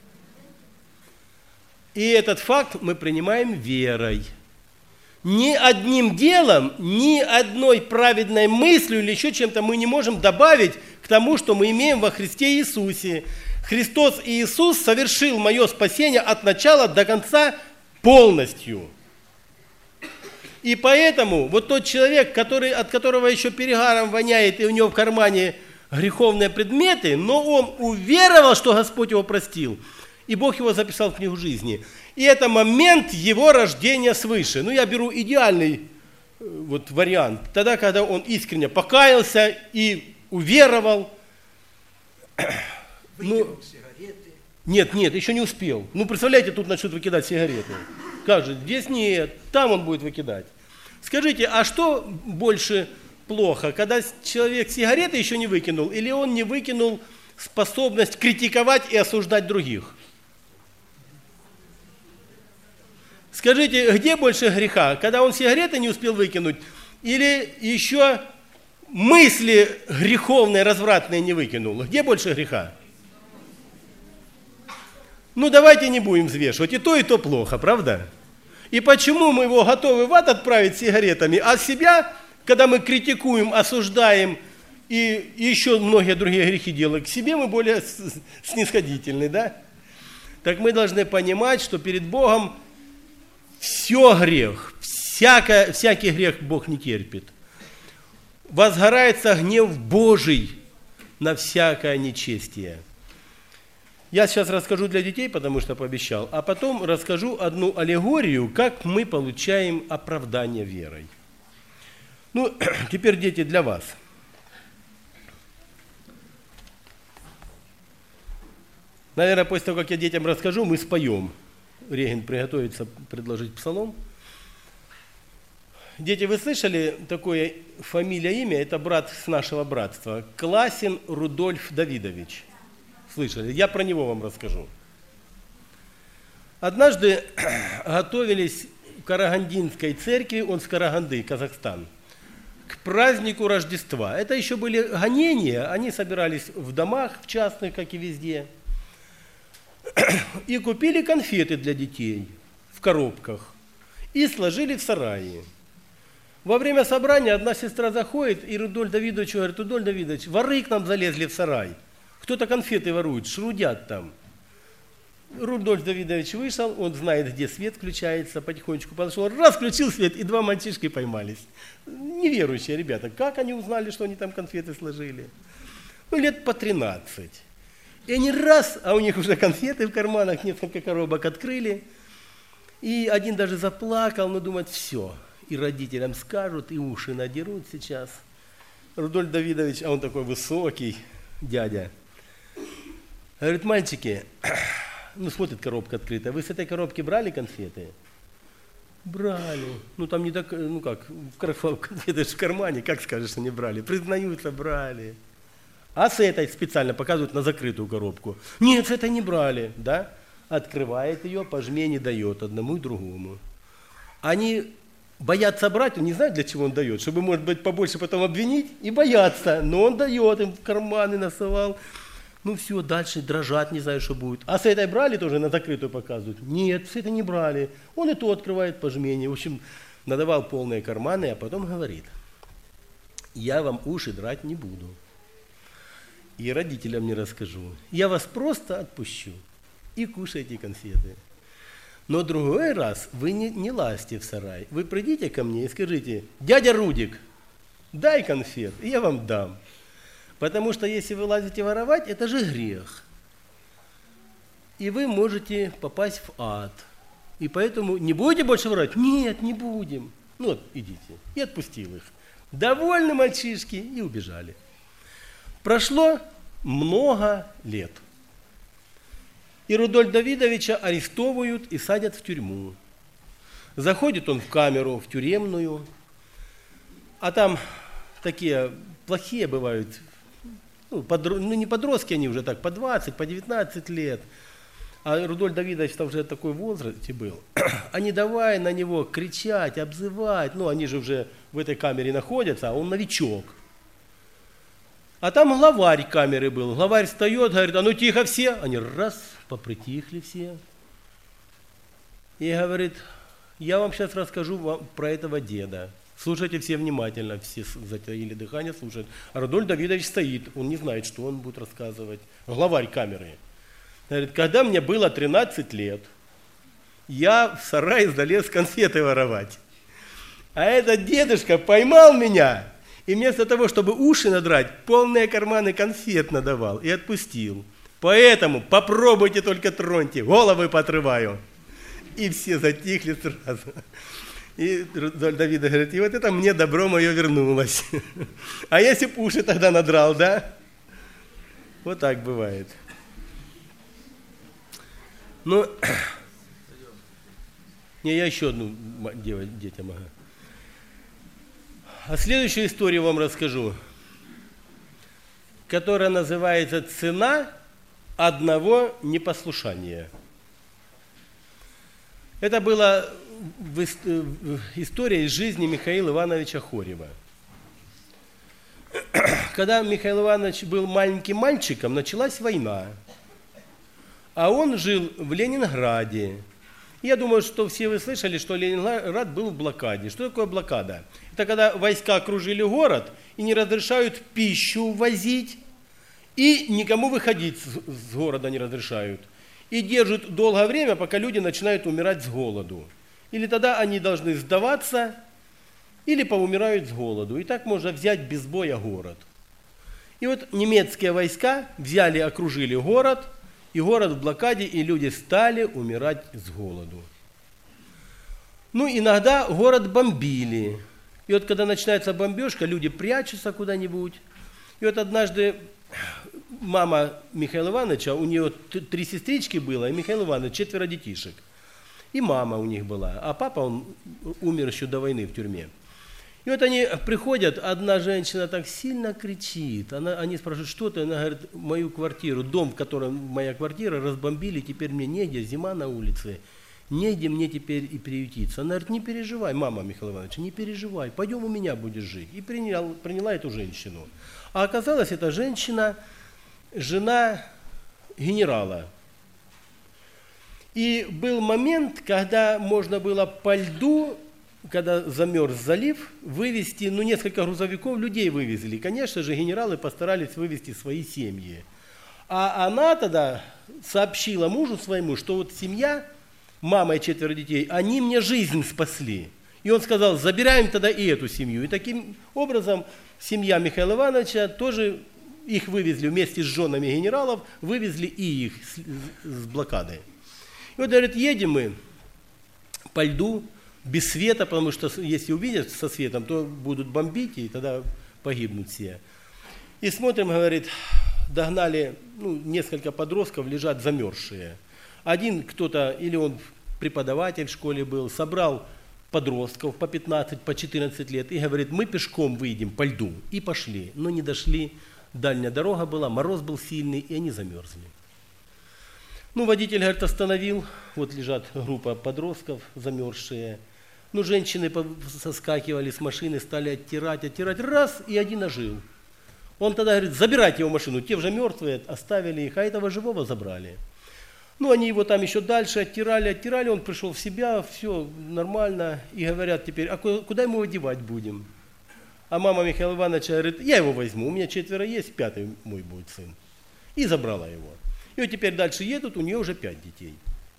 И этот факт мы принимаем верой. Ни одним делом, ни одной праведной мыслью или еще чем-то мы не можем добавить к тому, что мы имеем во Христе Иисусе. Христос Иисус совершил мое спасение от начала до конца полностью. И поэтому вот тот человек, от которого еще перегаром воняет, и у него в кармане греховные предметы, но он уверовал, что Господь его простил, и Бог его записал в книгу жизни. И это момент его рождения свыше. Ну, я беру идеальный вот вариант. Тогда, когда он искренне покаялся и уверовал. Выкинул сигареты. Нет, еще не успел. Ну, представляете, тут начнут выкидать сигареты. Как же, здесь нет, там он будет выкидать. Скажите, а что больше плохо, когда человек сигареты еще не выкинул, или он не выкинул способность критиковать и осуждать других? Скажите, где больше греха, когда он сигареты не успел выкинуть, или еще мысли греховные, развратные не выкинул? Где больше греха? Ну, давайте не будем взвешивать, и то плохо, правда? И почему мы его готовы в ад отправить сигаретами, а себя, когда мы критикуем, осуждаем и еще многие другие грехи делаем, к себе мы более снисходительны, да? Так мы должны понимать, что перед Богом все грех, всякий грех Бог не терпит. Возгорается гнев Божий на всякое нечестие. Я сейчас расскажу для детей, потому что пообещал, а потом расскажу одну аллегорию, как мы получаем оправдание верой. Ну, теперь, дети, для вас. Наверное, после того, как я детям расскажу, мы споем. Регин приготовится предложить псалом. Дети, вы слышали такое фамилия, имя? Это брат с нашего братства. Класин Рудольф Давидович. Слышали? Я про него вам расскажу. Однажды готовились в Карагандинской церкви, он с Караганды, Казахстан, к празднику Рождества. Это еще были гонения, они собирались в домах, в частных, как и везде, и купили конфеты для детей в коробках и сложили в сарае. Во время собрания одна сестра заходит, и Рудольф Давидович говорит: Рудольф Давидович, воры к нам залезли в сарай. Кто-то конфеты ворует, шрудят там. Рудольф Давидович вышел, он знает, где свет включается, потихонечку подошел, раз, включил свет, и два мальчишки поймались. Неверующие ребята, как они узнали, что они там конфеты сложили? Ну, лет по 13. И они раз, а у них уже конфеты в карманах, несколько коробок открыли. И один даже заплакал, но думает: все, и родителям скажут, и уши надерут сейчас. Рудольф Давидович, а он такой высокий дядя, говорит: мальчики, ну смотрит, коробка открыта, вы с этой коробки брали конфеты? Брали. Ну там не так, ну как, конфеты в кармане, как скажешь, что не брали? Признаются, брали. А с этой специально показывают на закрытую коробку. Нет, с этой не брали, да? Открывает ее, по жмени дает одному и другому. Они боятся брать, он не знает, для чего он дает, чтобы, может быть, побольше потом обвинить, и боятся. Но он дает, им в карманы насовал. Ну все, дальше дрожат, не знаю, что будет. А с этой брали тоже, на закрытую показывают? Нет, с этой не брали. Он и то открывает по жмени. В общем, надавал полные карманы, а потом говорит: я вам уши драть не буду. И родителям не расскажу. Я вас просто отпущу. И кушайте конфеты. Но другой раз вы не лазьте в сарай. Вы придите ко мне и скажите: дядя Рудик, дай конфет, и я вам дам. Потому что если вы лазите воровать, это же грех. И вы можете попасть в ад. И поэтому не будете больше воровать? Нет, не будем. Ну вот, идите. И отпустил их. Довольны мальчишки и убежали. Прошло много лет. И Рудольфа Давидовича арестовывают и садят в тюрьму. Заходит он в камеру, в тюремную, а там такие плохие бывают, ну не подростки они уже так, по 20, по 19 лет. А Рудольф Давидович уже в такой возрасте был. Они давай на него кричать, обзывать, ну они же уже в этой камере находятся, а он новичок. А там главарь камеры был. Главарь встает, говорит: а ну тихо все. Они раз, попритихли все. И говорит: я вам сейчас расскажу про этого деда. Слушайте все внимательно. Все затаили дыхание, слушают. А Рудольф Давидович стоит, он не знает, что он будет рассказывать. Главарь камеры. Говорит: когда мне было 13 лет, я в сарай залез конфеты воровать. А этот дедушка поймал меня. И вместо того, чтобы уши надрать, полные карманы конфет надавал и отпустил. Поэтому попробуйте только троньте, головы поотрываю. И все затихли сразу. И Давид говорит: и вот это мне добро мое вернулось. А если б уши тогда надрал, да? Вот так бывает. Ну, не, я еще одну делать детям. Ага. А следующую историю вам расскажу, которая называется «Цена одного непослушания». Это была история из жизни Михаила Ивановича Хорьева. Когда Михаил Иванович был маленьким мальчиком, началась война. А он жил в Ленинграде. Я думаю, что все вы слышали, что Ленинград был в блокаде. Что такое блокада? Это когда войска окружили город и не разрешают пищу возить, и никому выходить с города не разрешают. И держат долгое время, пока люди начинают умирать с голоду. Или тогда они должны сдаваться, или поумирают с голоду. И так можно взять без боя город. И вот немецкие войска взяли, окружили город, и город в блокаде, и люди стали умирать с голоду. Ну, иногда город бомбили. И вот когда начинается бомбежка, люди прячутся куда-нибудь. И вот однажды мама Михаила Ивановича, у нее 3 сестрички было, и Михаил Иванович 4 детишек. И мама у них была, а папа, он умер еще до войны в тюрьме. И вот они приходят, одна женщина так сильно кричит, они спрашивают, что ты? Она говорит, мою квартиру, дом, в котором моя квартира, разбомбили, теперь мне негде, зима на улице, негде мне теперь и приютиться. Она говорит, не переживай, мама Михаила Ивановича, не переживай, пойдем у меня будешь жить. И приняла эту женщину. А оказалось, эта женщина, жена генерала. И был момент, когда можно было по льду, когда замерз залив, вывести, несколько грузовиков людей вывезли. Конечно же, генералы постарались вывести свои семьи. А она тогда сообщила мужу своему, что вот семья, мама и 4 детей, они мне жизнь спасли. И он сказал, забираем тогда и эту семью. И таким образом семья Михаила Ивановича тоже, их вывезли вместе с женами генералов, вывезли и их с блокады. И вот, говорит, едем мы по льду, без света, потому что если увидят со светом, то будут бомбить, и тогда погибнут все. И смотрим, говорит, догнали, несколько подростков, лежат замерзшие. Один кто-то, или он преподаватель в школе был, собрал подростков по 15, по 14 лет и говорит, мы пешком выйдем по льду. И пошли, но не дошли, дальняя дорога была, мороз был сильный, и они замерзли. Водитель, говорит, остановил, вот лежат группа подростков замерзшие. Женщины соскакивали с машины, стали оттирать, раз, и один ожил. Он тогда говорит, забирайте его в машину, те уже мертвые, оставили их, а этого живого забрали. Они его там еще дальше оттирали, он пришел в себя, все нормально, и говорят теперь, а куда ему одевать будем? А мама Михаила Ивановича говорит, я его возьму, у меня 4 есть, 5-й мой будет сын. И забрала его. И вот теперь дальше едут, у нее уже 5 детей.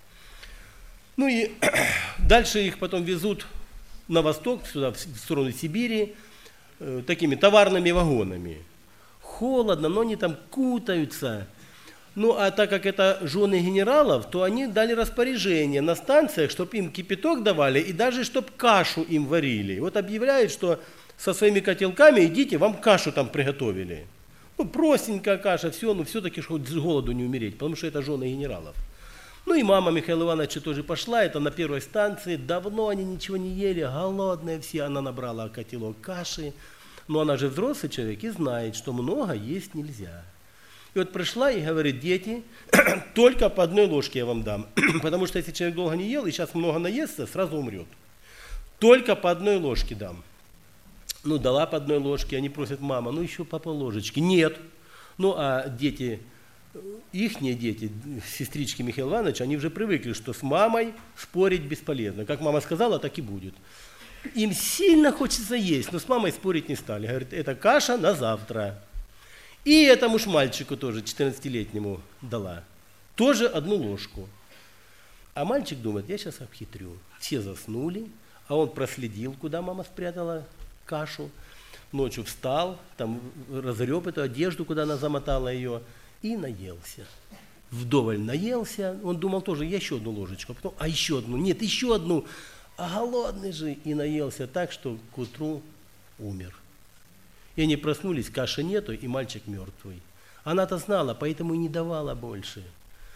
И дальше их потом везут на восток, сюда, в сторону Сибири, такими товарными вагонами. Холодно, но они там кутаются. А так как это жены генералов, то они дали распоряжение на станциях, чтобы им кипяток давали и даже чтобы кашу им варили. Вот объявляют, что со своими котелками идите, вам кашу там приготовили. Простенькая каша, все, но все-таки хоть с голоду не умереть, потому что это жены генералов. И мама Михаила Ивановича тоже пошла, это на первой станции, давно они ничего не ели, голодные все, она набрала котелок каши, но она же взрослый человек и знает, что много есть нельзя. И вот пришла и говорит, дети, только по 1 ложке я вам дам, потому что если человек долго не ел и сейчас много наестся, сразу умрет. Только по 1 ложке дам. Дала по 1 ложке, они просят, мама, еще по пол-ложечки. Нет. А дети, ихние дети, сестрички Михаила Ивановича, они уже привыкли, что с мамой спорить бесполезно. Как мама сказала, так и будет. Им сильно хочется есть, но с мамой спорить не стали. Говорит, это каша на завтра. И этому ж мальчику тоже, 14-летнему, дала. Тоже 1 ложку. А мальчик думает, я сейчас обхитрю. Все заснули, а он проследил, куда мама спрятала кашу. Ночью встал, там разгреб эту одежду, куда она замотала ее, и наелся. Вдоволь наелся, он думал тоже, я еще 1 ложечку, а потом, еще 1, нет, еще 1, а голодный же, и наелся так, что к утру умер. И они проснулись, каши нету, и мальчик мертвый. Она-то знала, поэтому и не давала больше.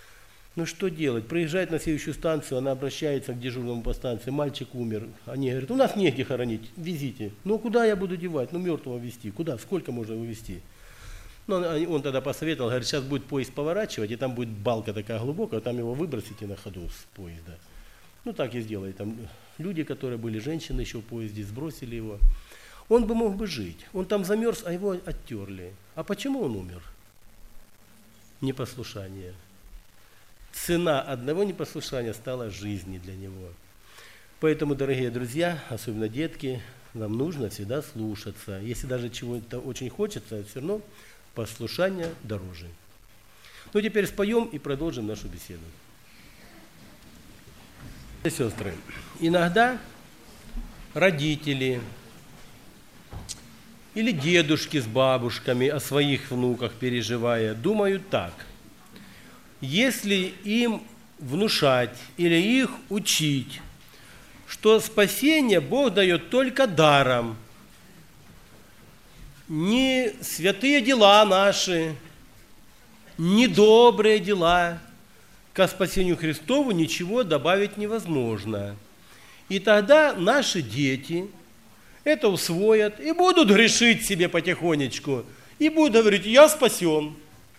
Ну что делать? Приезжает на следующую станцию, она обращается к дежурному по станции, мальчик умер. Они говорят, у нас негде хоронить, везите. Ну куда я буду девать? Ну мертвого везти. Куда? Сколько можно вывезти? Ну, он тогда посоветовал, говорит, сейчас будет поезд поворачивать, и там будет балка такая глубокая, там его выбросите на ходу с поезда. Ну так и сделали. Там люди, которые были женщины еще в поезде, сбросили его. Он бы мог бы жить. Он там замерз, а его оттерли. А почему он умер? Непослушание. Цена одного непослушания стала жизни для него. Поэтому, дорогие друзья, особенно детки, нам нужно всегда слушаться. Если даже чего-то очень хочется, все равно послушание дороже. Ну, теперь споем и продолжим нашу беседу. Сестры, иногда родители или дедушки с бабушками о своих внуках переживая, думают так. Если им внушать или их учить, что спасение Бог дает только даром, не святые дела наши, не добрые дела, ко спасению Христову ничего добавить невозможно. И тогда наши дети это усвоят и будут грешить себе потихонечку, и будут говорить, я спасен.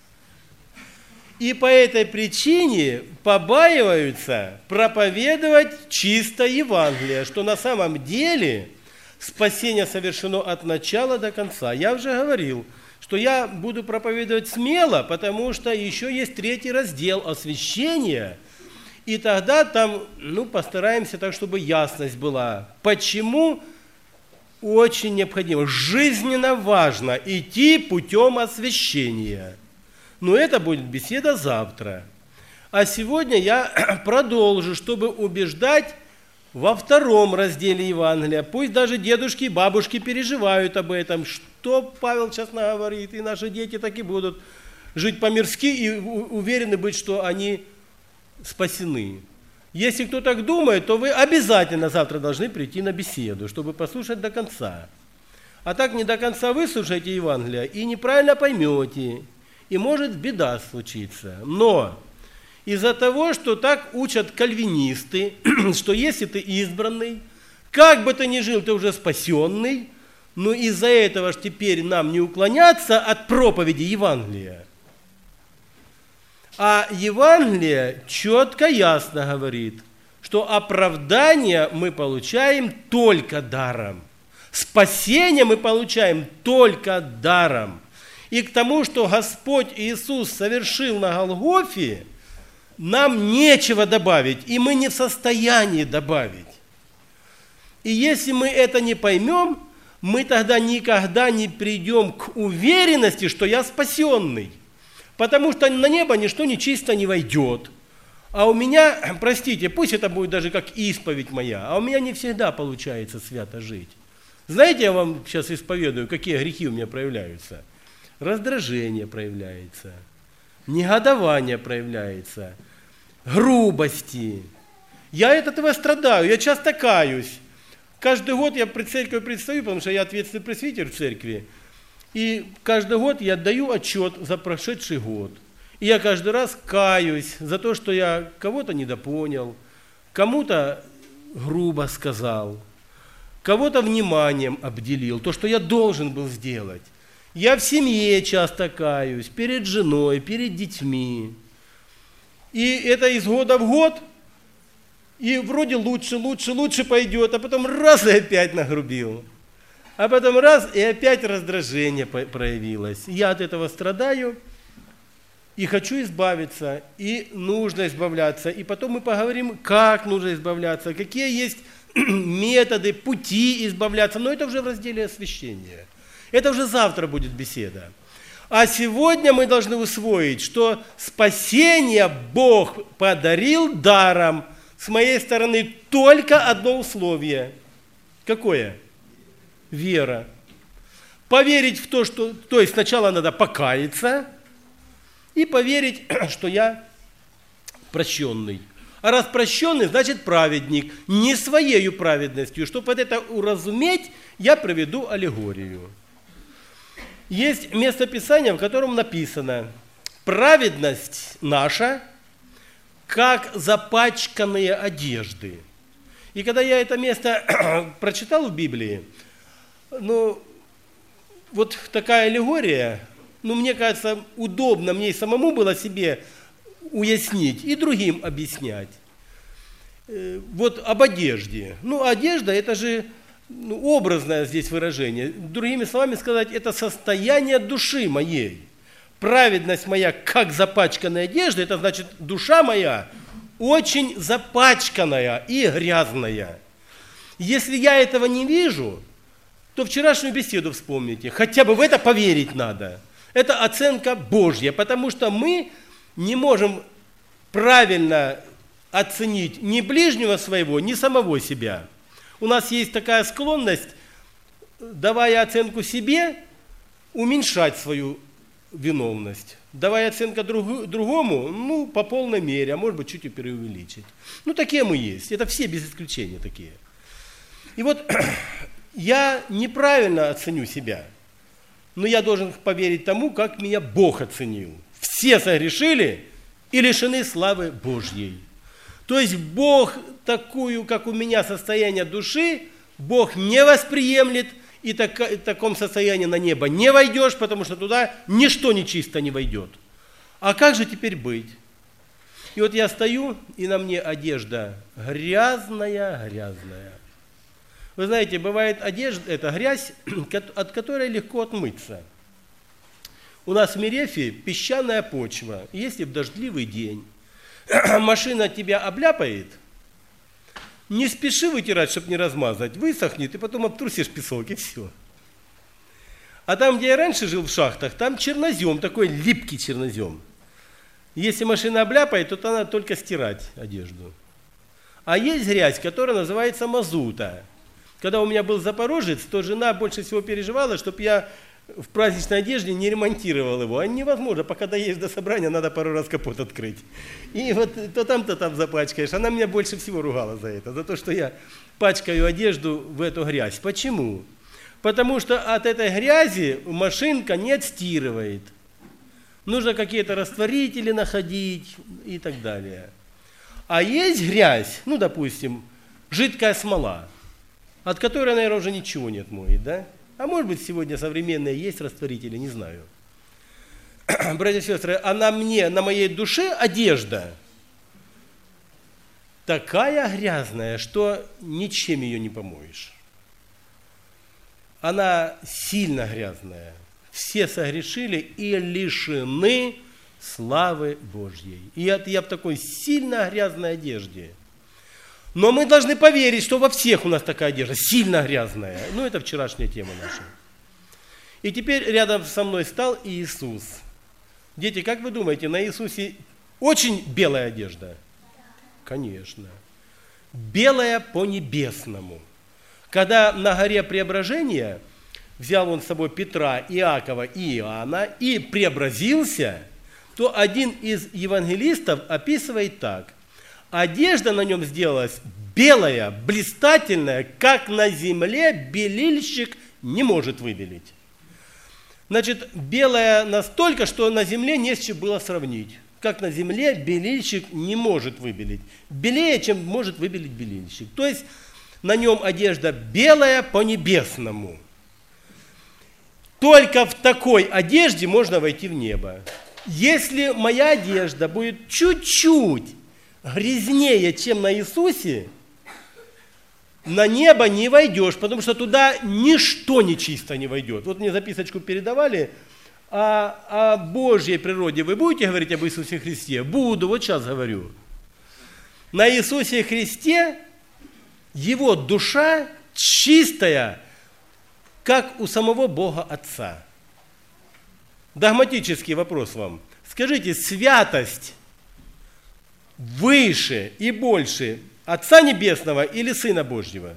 И по этой причине побаиваются проповедовать чисто Евангелие, что на самом деле спасение совершено от начала до конца. Я уже говорил, что я буду проповедовать смело, потому что еще есть 3 раздел освящения, и тогда там, постараемся так, чтобы ясность была. Почему очень необходимо, жизненно важно идти путем освящения. Но это будет беседа завтра. А сегодня я продолжу, чтобы убеждать во 2 разделе Евангелия. Пусть даже дедушки и бабушки переживают об этом, что Павел сейчас наговорит, и наши дети так и будут жить по-мирски и уверены быть, что они спасены. Если кто так думает, то вы обязательно завтра должны прийти на беседу, чтобы послушать до конца. А так не до конца выслушаете Евангелие и неправильно поймете, и может беда случиться. Но из-за того, что так учат кальвинисты, что если ты избранный, как бы ты ни жил, ты уже спасенный, но из-за этого ж теперь нам не уклоняться от проповеди Евангелия. А Евангелие четко, ясно говорит, что оправдание мы получаем только даром. Спасение мы получаем только даром. И к тому, что Господь Иисус совершил на Голгофе, нам нечего добавить, и мы не в состоянии добавить. И если мы это не поймем, мы тогда никогда не придем к уверенности, что я спасенный. Потому что на небо ничто нечисто не войдет. А у меня, простите, пусть это будет даже как исповедь моя, а у меня не всегда получается свято жить. Знаете, я вам сейчас исповедую, какие грехи у меня проявляются. Раздражение проявляется, негодование проявляется, грубости. Я от этого страдаю, я часто каюсь. Каждый год я пред церковью предстаю, потому что я ответственный пресвитер в церкви. И каждый год я даю отчет за прошедший год. И я каждый раз каюсь за то, что я кого-то недопонял, кому-то грубо сказал, кого-то вниманием обделил, то, что я должен был сделать. Я в семье часто каюсь, перед женой, перед детьми. И это из года в год, и вроде лучше пойдет, а потом раз и опять нагрубил. А потом раз и опять раздражение проявилось. Я от этого страдаю и хочу избавиться, и нужно избавляться. И потом мы поговорим, как нужно избавляться, какие есть методы, пути избавляться. Но это уже в разделе освящения. Это уже завтра будет беседа. А сегодня мы должны усвоить, что спасение Бог подарил даром. С моей стороны только одно условие. Какое? Вера. Поверить в то, что... То есть сначала надо покаяться и поверить, что я прощенный. А раз прощенный, значит праведник. Не своею праведностью. Чтобы это уразуметь, я приведу аллегорию. Есть место Писания, в котором написано: праведность наша как запачканные одежды. И когда я это место прочитал в Библии, вот такая аллегория, мне кажется, удобно мне и самому было себе уяснить и другим объяснять. Вот об одежде. Одежда – это же образное здесь выражение. Другими словами сказать, это состояние души моей. Праведность моя, как запачканная одежда, это значит, душа моя очень запачканная и грязная. Если я этого не вижу, то вчерашнюю беседу вспомните. Хотя бы в это поверить надо. Это оценка Божья, потому что мы не можем правильно оценить ни ближнего своего, ни самого себя. У нас есть такая склонность, давая оценку себе, уменьшать свою виновность. Давая оценку другому, по полной мере, а может быть, чуть и преувеличить. Такие мы есть. Это все без исключения такие. И вот я неправильно оценю себя, но я должен поверить тому, как меня Бог оценил. Все согрешили и лишены славы Божьей. То есть Бог такую, как у меня, состояние души, Бог не восприемлет, и в таком состоянии на небо не войдешь, потому что туда ничто нечисто не войдет. А как же теперь быть? И вот я стою, и на мне одежда грязная. Вы знаете, бывает одежда, это грязь, от которой легко отмыться. У нас в Мерефе песчаная почва. Если в дождливый день машина тебя обляпает, не спеши вытирать, чтобы не размазать. Высохнет, и потом обтрусишь песок, и все. А там, где я раньше жил в шахтах, там чернозем, такой липкий чернозем. Если машина обляпает, то надо только стирать одежду. А есть грязь, которая называется мазута. Когда у меня был запорожец, то жена больше всего переживала, чтобы я в праздничной одежде не ремонтировал его. А невозможно, пока доедешь до собрания, надо пару раз капот открыть. И вот то там запачкаешь. Она меня больше всего ругала за это, за то, что я пачкаю одежду в эту грязь. Почему? Потому что от этой грязи машинка не отстирывает. Нужно какие-то растворители находить и так далее. А есть грязь, допустим, жидкая смола, от которой, наверное, уже ничего не отмоет, да? А может быть, сегодня современные есть растворители, не знаю. Братья и сестры, а на моей душе одежда такая грязная, что ничем ее не помоешь. Она сильно грязная. Все согрешили и лишены славы Божьей. И я в такой сильно грязной одежде. Но мы должны поверить, что во всех у нас такая одежда, сильно грязная. Это вчерашняя тема наша. И теперь рядом со мной стал Иисус. Дети, как вы думаете, на Иисусе очень белая одежда? Конечно. Белая по-небесному. Когда на горе Преображения взял он с собой Петра, Иакова и Иоанна и преобразился, то один из евангелистов описывает так. Одежда на нем сделалась белая, блистательная, как на земле белильщик не может выбелить. Значит, белая настолько, что на земле не с чем было сравнить. Как на земле белильщик не может выбелить. Белее, чем может выбелить белильщик. То есть на нем одежда белая по-небесному. Только в такой одежде можно войти в небо. Если моя одежда будет чуть-чуть грязнее, чем на Иисусе, на небо не войдешь, потому что туда ничто нечисто не войдет. Вот мне записочку передавали о Божьей природе. Вы будете говорить об Иисусе Христе? Буду, вот сейчас говорю. На Иисусе Христе его душа чистая, как у самого Бога Отца. Догматический вопрос вам. Скажите, святость выше и больше Отца Небесного или Сына Божьего?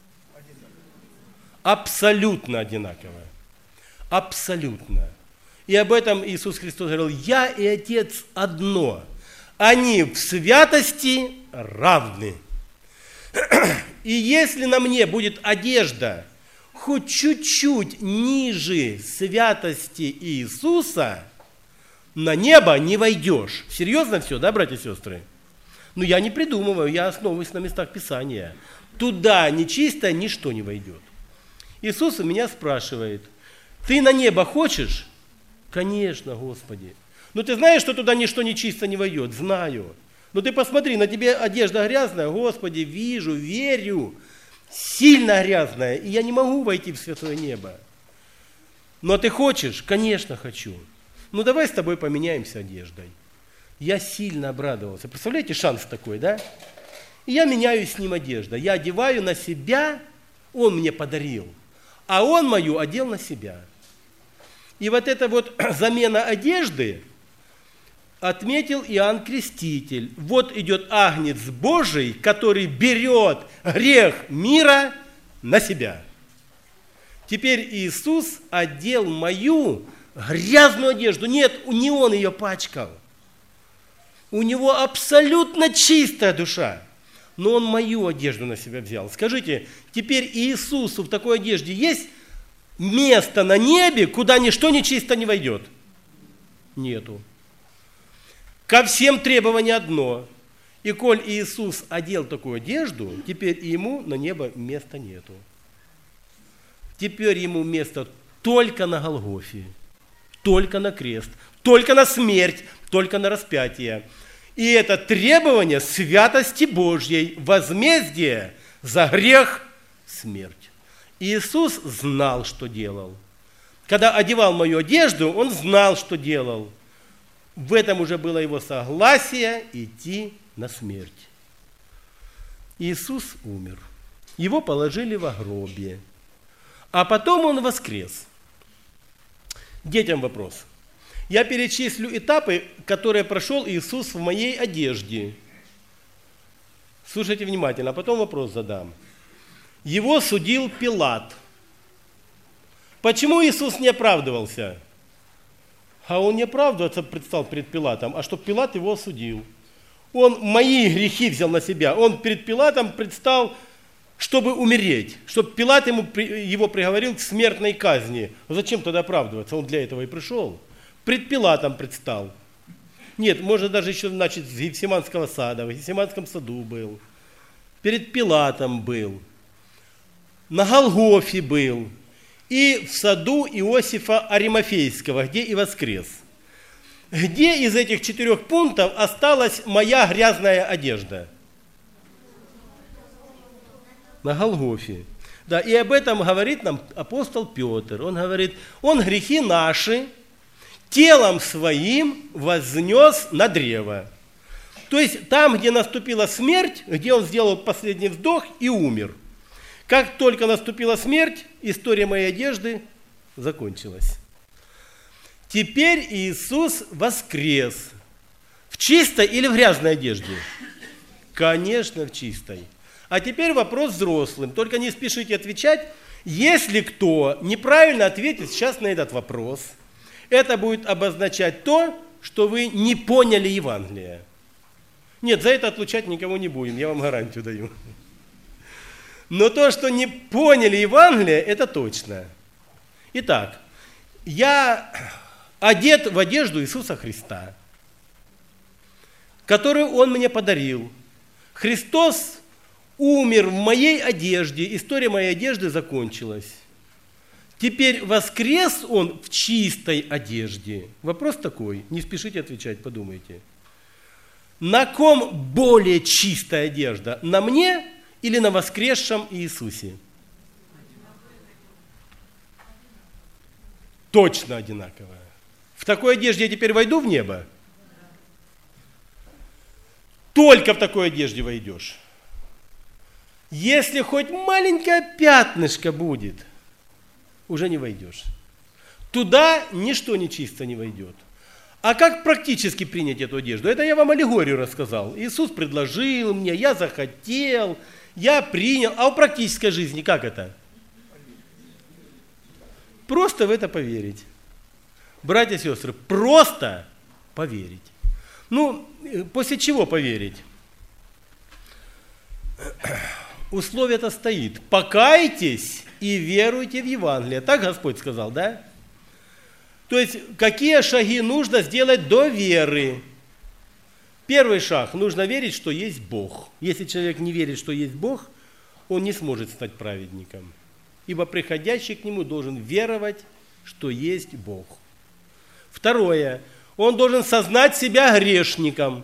Абсолютно одинаково. Абсолютно. И об этом Иисус Христос говорил: «Я и Отец одно, они в святости равны». И если на мне будет одежда хоть чуть-чуть ниже святости Иисуса, на небо не войдешь. Серьезно все, да, братья и сестры? Но я не придумываю, я основываюсь на местах Писания. Туда нечистое ничто не войдет. Иисус у меня спрашивает: ты на небо хочешь? Конечно, Господи. Ну ты знаешь, что туда ничто нечисто не войдет? Знаю. Ну ты посмотри, на тебе одежда грязная, Господи, вижу, верю, сильно грязная, и я не могу войти в святое небо. Но ты хочешь? Конечно, хочу. Ну давай с тобой поменяемся одеждой. Я сильно обрадовался. Представляете, шанс такой, да? И я меняюсь с ним одеждой. Я одеваю на себя, он мне подарил, а он мою одел на себя. И вот эта вот замена одежды отметил Иоанн Креститель. Вот идет Агнец Божий, который берет грех мира на себя. Теперь Иисус одел мою грязную одежду. Нет, не он ее пачкал. У него абсолютно чистая душа. Но он мою одежду на себя взял. Скажите, теперь Иисусу в такой одежде есть место на небе, куда ничто нечисто не войдет? Нету. Ко всем требования одно. И коль Иисус одел такую одежду, теперь ему на небо места нету. Теперь ему место только на Голгофе, только на крест, только на смерть, только на распятие. И это требование святости Божьей, возмездие за грех – смерть. Иисус знал, что делал. Когда одевал мою одежду, он знал, что делал. В этом уже было его согласие идти на смерть. Иисус умер. Его положили во гробе. А потом он воскрес. Детям вопрос. Я перечислю этапы, которые прошел Иисус в моей одежде. Слушайте внимательно, а потом вопрос задам. Его судил Пилат. Почему Иисус не оправдывался? А он не оправдываться предстал перед Пилатом, а чтобы Пилат его осудил. Он мои грехи взял на себя. Он перед Пилатом предстал, чтобы умереть. Чтобы Пилат его приговорил к смертной казни. Зачем тогда оправдываться? Он для этого и пришел. Пред Пилатом предстал. Нет, можно даже еще начать с Гефсиманского сада. В Гефсиманском саду был. Перед Пилатом был. На Голгофе был. И в саду Иосифа Аримафейского, где и воскрес. Где из этих 4 пунктов осталась моя грязная одежда? На Голгофе. Да, и об этом говорит нам апостол Петр. Он говорит, он грехи наши телом своим вознес на древо. То есть там, где наступила смерть, где он сделал последний вдох и умер. Как только наступила смерть, история моей одежды закончилась. Теперь Иисус воскрес. В чистой или в грязной одежде? Конечно, в чистой. А теперь вопрос взрослым. Только не спешите отвечать. Если кто неправильно ответит сейчас на этот вопрос, это будет обозначать то, что вы не поняли Евангелие. Нет, за это отлучать никого не будем, я вам гарантию даю. Но то, что не поняли Евангелие, это точно. Итак, я одет в одежду Иисуса Христа, которую Он мне подарил. Христос умер в моей одежде, история моей одежды закончилась. Теперь воскрес Он в чистой одежде. Вопрос такой, не спешите отвечать, подумайте. На ком более чистая одежда? На мне или на воскресшем Иисусе? Точно одинаковая. В такой одежде я теперь войду в небо? Только в такой одежде войдешь. Если хоть маленькое пятнышко будет, уже не войдешь. Туда ничто нечисто не войдет. А как практически принять эту одежду? Это я вам аллегорию рассказал. Иисус предложил мне, я захотел, я принял. А в практической жизни как это? Просто в это поверить. Братья и сестры, просто поверить. Ну, после чего поверить? Условие-то стоит. Покайтесь и веруйте в Евангелие. Так Господь сказал, да? То есть, какие шаги нужно сделать до веры? Первый шаг. Нужно верить, что есть Бог. Если человек не верит, что есть Бог, он не сможет стать праведником. Ибо приходящий к нему должен веровать, что есть Бог. Второе. Он должен сознать себя грешником.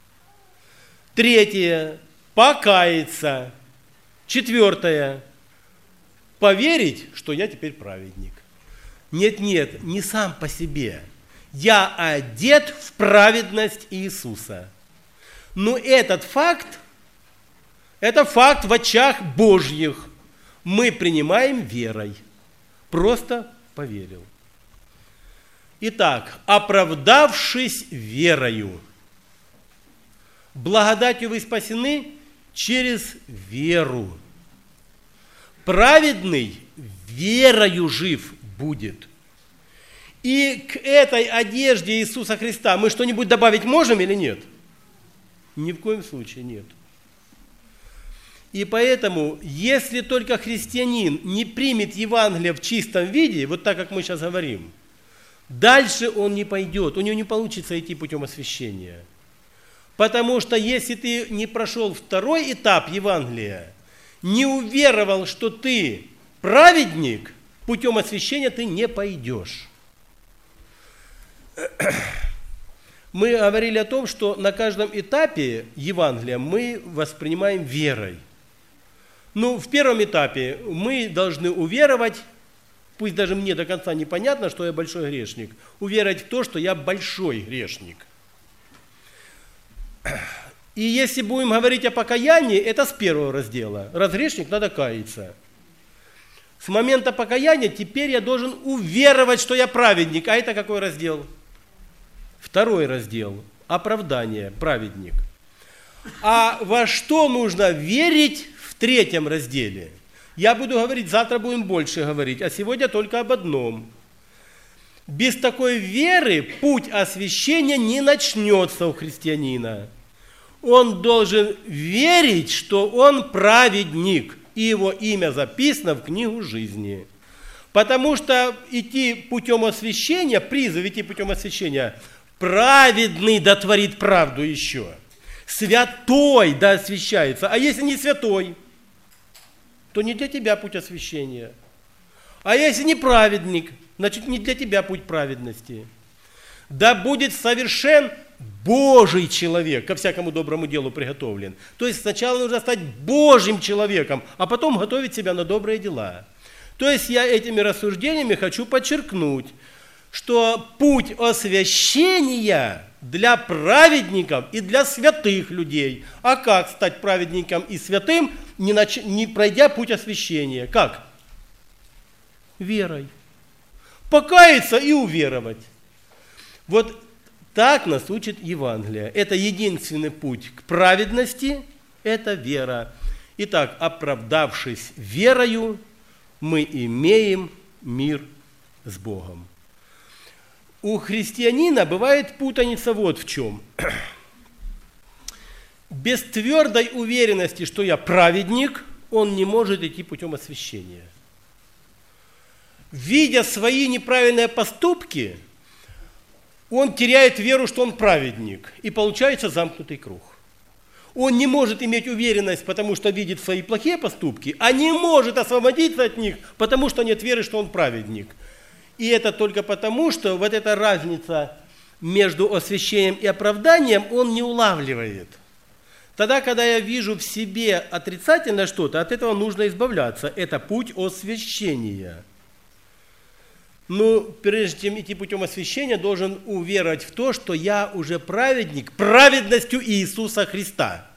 Третье. Покаяться. Четвертое. Поверить, что я теперь праведник. Нет, не сам по себе. Я одет в праведность Иисуса. Но этот факт, это факт в очах Божьих. Мы принимаем верой. Просто поверил. Итак, оправдавшись верою, благодатью вы спасены через веру. Праведный верою жив будет. И к этой одежде Иисуса Христа мы что-нибудь добавить можем или нет? Ни в коем случае нет. И поэтому, если только христианин не примет Евангелие в чистом виде, вот так, как мы сейчас говорим, дальше он не пойдет, у него не получится идти путем освящения. Потому что если ты не прошел второй этап Евангелия, не уверовал, что ты праведник, путем освящения ты не пойдешь. Мы говорили о том, что на каждом этапе Евангелия мы воспринимаем верой. Ну, в первом этапе мы должны уверовать, пусть даже мне до конца непонятно, что я большой грешник, уверовать в то, что я большой грешник. И если будем говорить о покаянии, это с первого раздела. Раз грешник, надо каяться. С момента покаяния теперь я должен уверовать, что я праведник. А это какой раздел? Второй раздел. Оправдание, праведник. А во что нужно верить в третьем разделе? Я буду говорить, завтра будем больше говорить, а сегодня только об одном. Без такой веры путь освящения не начнется у христианина. Он должен верить, что он праведник, и его имя записано в книгу жизни. Потому что идти путем освящения, призыв идти путем освящения, праведный да творит правду еще, святой да освящается. А если не святой, то не для тебя путь освящения. А если не праведник, значит не для тебя путь праведности. Да будет совершен Божий человек, ко всякому доброму делу приготовлен. То есть сначала нужно стать Божьим человеком, а потом готовить себя на добрые дела. То есть я этими рассуждениями хочу подчеркнуть, что путь освящения для праведников и для святых людей. А как стать праведником и святым, не пройдя путь освящения? Как? Верой. Покаяться и уверовать. Вот так нас учит Евангелие. Это единственный путь к праведности, это вера. Итак, оправдавшись верою, мы имеем мир с Богом. У христианина бывает путаница вот в чем. Без твердой уверенности, что я праведник, он не может идти путем освящения. Видя свои неправильные поступки, он теряет веру, что он праведник, и получается замкнутый круг. Он не может иметь уверенность, потому что видит свои плохие поступки, а не может освободиться от них, потому что нет веры, что он праведник. И это только потому, что вот эта разница между освящением и оправданием он не улавливает. Тогда, когда я вижу в себе отрицательное что-то, от этого нужно избавляться. Это путь освящения. Но прежде чем идти путем освящения, должен уверовать в то, что я уже праведник праведностью Иисуса Христа.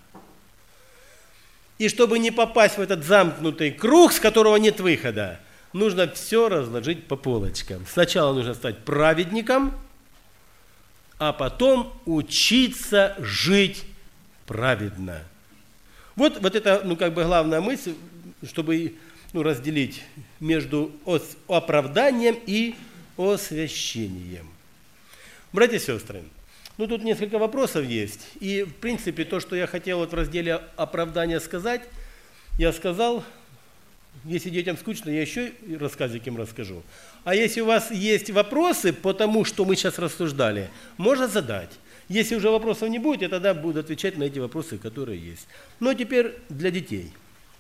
И чтобы не попасть в этот замкнутый круг, с которого нет выхода, нужно все разложить по полочкам. Сначала нужно стать праведником, а потом учиться жить праведно. Вот это, главная мысль, чтобы разделить между оправданием и освящением. Братья и сестры, тут несколько вопросов есть. И, в принципе, то, что я хотел в разделе оправдания сказать, я сказал. Если детям скучно, я еще рассказик им расскажу. А если у вас есть вопросы по тому, что мы сейчас рассуждали, можно задать. Если уже вопросов не будет, я тогда буду отвечать на эти вопросы, которые есть. Но теперь для детей.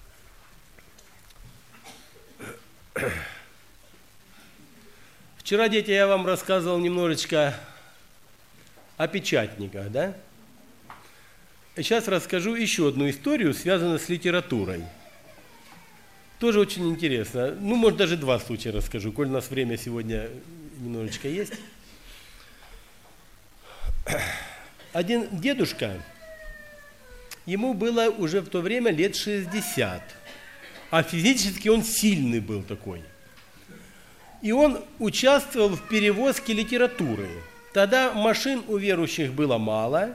Вчера, дети, я вам рассказывал немножечко о печатниках, да? Сейчас расскажу еще одну историю, связанную с литературой. Тоже очень интересно. Ну, может, даже два случая расскажу, коль у нас время сегодня немножечко есть. Один дедушка, ему было уже в то время лет 60, а физически он сильный был такой. И он участвовал в перевозке литературы. Тогда машин у верующих было мало,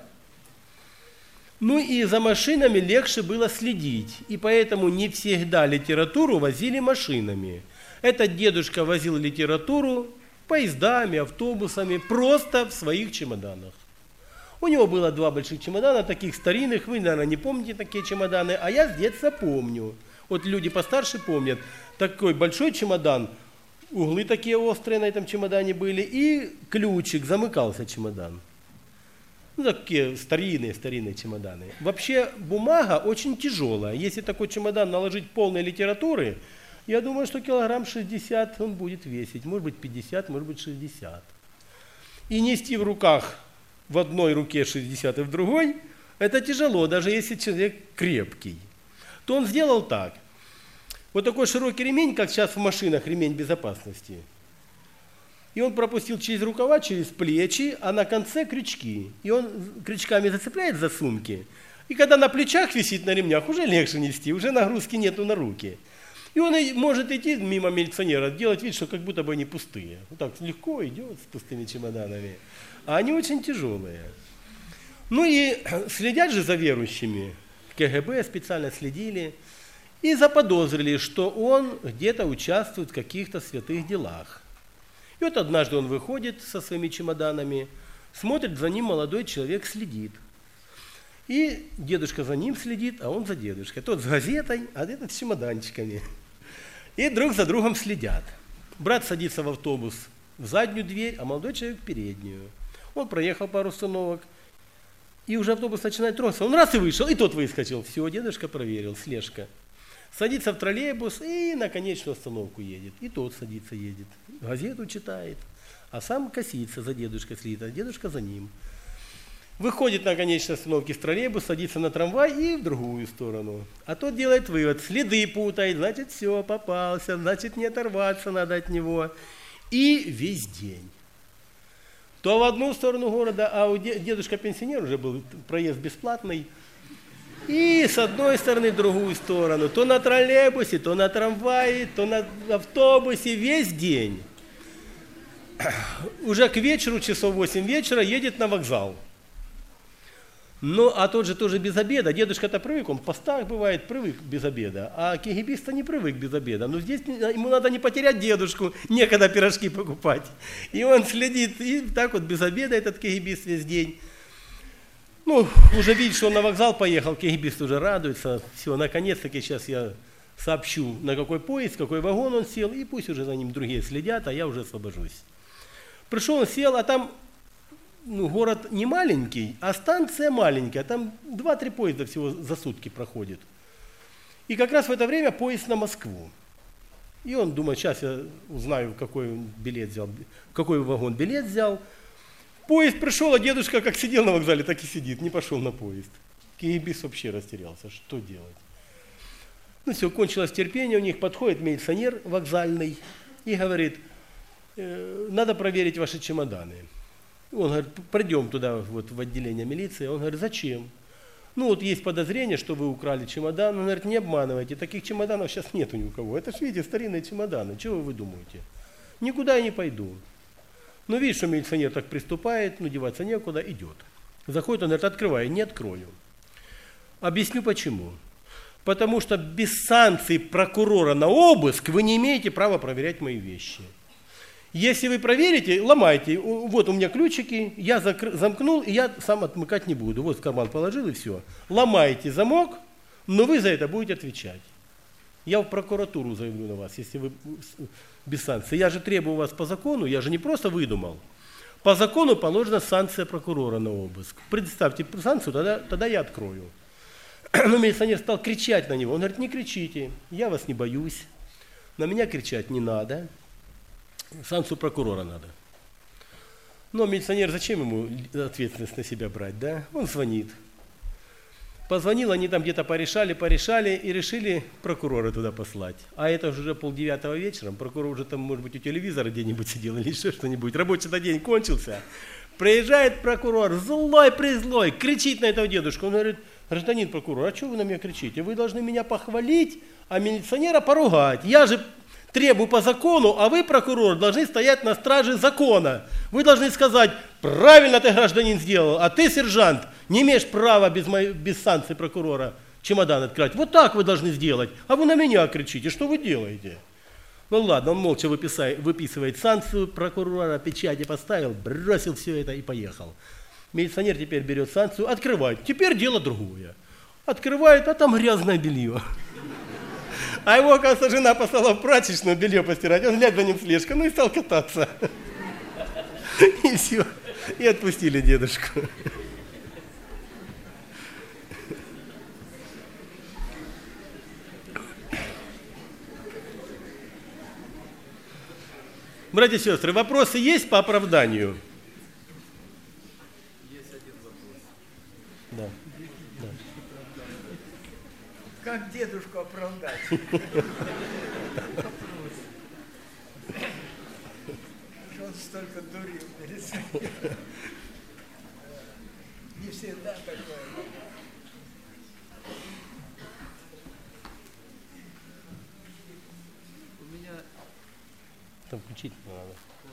ну и за машинами легче было следить, и поэтому не всегда литературу возили машинами. Этот дедушка возил литературу поездами, автобусами, просто в своих чемоданах. У него было 2 больших чемодана, таких старинных, вы, наверное, не помните такие чемоданы, а я с детства помню. Вот люди постарше помнят, такой большой чемодан, углы такие острые на этом чемодане были, и ключик, замыкался чемодан. Ну, такие старинные чемоданы. Вообще бумага очень тяжелая. Если такой чемодан наложить полной литературы, я думаю, что килограмм 60 он будет весить, может быть 50, может быть 60. И нести в руках, в одной руке 60 и в другой, это тяжело, даже если человек крепкий. То он сделал так. Вот такой широкий ремень, как сейчас в машинах ремень безопасности. И он пропустил через рукава, через плечи, а на конце крючки. И он крючками зацепляет за сумки. И когда на плечах висит на ремнях, уже легче нести, уже нагрузки нету на руки. И он может идти мимо милиционера, делать вид, что как будто бы они пустые. Вот так легко идет с пустыми чемоданами. А они очень тяжелые. Ну и следят же за верующими. КГБ специально следили. И заподозрили, что он где-то участвует в каких-то святых делах. И вот однажды он выходит со своими чемоданами, смотрит, за ним молодой человек следит. И дедушка за ним следит, а он за дедушкой. Тот с газетой, а этот с чемоданчиками. И друг за другом следят. Брат садится в автобус в заднюю дверь, а молодой человек в переднюю. Он проехал пару остановок, и уже автобус начинает трогаться. Он раз и вышел, и тот выскочил. Все, дедушка проверил, слежка. Садится в троллейбус и на конечную остановку едет. И тот садится, едет. Газету читает. А сам косится, за дедушкой следит, а дедушка за ним. Выходит на конечной остановке с троллейбуса, садится на трамвай и в другую сторону. А тот делает вывод, следы путает, значит все, попался, значит не оторваться надо от него. И весь день. То в одну сторону города, а у дедушка-пенсионер уже был проезд бесплатный. И с одной стороны в другую сторону. То на троллейбусе, то на трамвае, то на автобусе. Весь день. Уже к вечеру, часов 8 вечера, едет на вокзал. Ну, а тот же тоже без обеда. Дедушка-то привык, он в постах бывает, привык без обеда. А кегибист-то не привык без обеда. Но здесь ему надо не потерять дедушку, некогда пирожки покупать. И он следит, и так вот без обеда этот кегибист весь день. Ну, уже видит, что он на вокзал поехал, кегибист уже радуется. Все, наконец-таки сейчас я сообщу, на какой поезд, какой вагон он сел, и пусть уже за ним другие следят, а я уже освобожусь. Пришел, он сел, а там город не маленький, а станция маленькая. Там 2-3 поезда всего за сутки проходит. И как раз в это время поезд на Москву. И он думает, сейчас я узнаю, какой он билет взял, какой вагон билет взял. Поезд пришел, а дедушка как сидел на вокзале, так и сидит, не пошел на поезд. Кегибист вообще растерялся, что делать? Ну все, кончилось терпение у них, подходит милиционер вокзальный и говорит, надо проверить ваши чемоданы. Он говорит, пройдем туда, вот, в отделение милиции. Он говорит, зачем? Ну вот есть подозрение, что вы украли чемодан. Он говорит, не обманывайте, таких чемоданов сейчас нету ни у кого. Это ж, видите, старинные чемоданы, чего вы думаете? Никуда я не пойду. Ну, видишь, что милиционер так приступает, ну, деваться некуда, идет. Заходит, он говорит, открывай, не открою. Объясню почему. Потому что без санкций прокурора на обыск вы не имеете права проверять мои вещи. Если вы проверите, ломайте. Вот у меня ключики, я замкнул, и я сам отмыкать не буду. Вот в карман положил, и все. Ломайте замок, но вы за это будете отвечать. Я в прокуратуру заявлю на вас, если вы без санкций. Я же требую вас по закону, я же не просто выдумал. по закону положена санкция прокурора на обыск. Представьте санкцию, тогда я открою. Но милиционер стал кричать на него. Он говорит, не кричите, я вас не боюсь, на меня кричать не надо, санкцию прокурора надо. Но милиционер, зачем ему ответственность на себя брать, да? Он звонит. Позвонил, они там где-то порешали и решили прокурора туда послать. А это уже 8:30 вечера, прокурор уже там, может быть, у телевизора где-нибудь сидел или еще что-нибудь. Рабочий день кончился. Приезжает прокурор, злой-призлой, кричит на этого дедушку. Он говорит, гражданин прокурор, а что вы на меня кричите? Вы должны меня похвалить, а милиционера поругать. Я же требую по закону, а вы, прокурор, должны стоять на страже закона. Вы должны сказать, правильно ты, гражданин, сделал, а ты, сержант, не имеешь права без санкции прокурора чемодан открыть. Вот так вы должны сделать, а вы на меня кричите, что вы делаете? Ну ладно, он молча выписывает санкцию прокурора, печати поставил, бросил все это и поехал. Милиционер теперь берет санкцию, открывает, теперь дело другое. Открывает, а там грязное белье. А его, оказывается, жена послала в прачечную белье постирать. Он глядь за ним слежка, ну и стал кататься. И все. И отпустили дедушку. Братья и сестры, вопросы есть по оправданию? Есть один вопрос. Да. Как дедушку оправдать? Он столько дурил перед собой. Не всегда такое. У меня... Там включить не надо.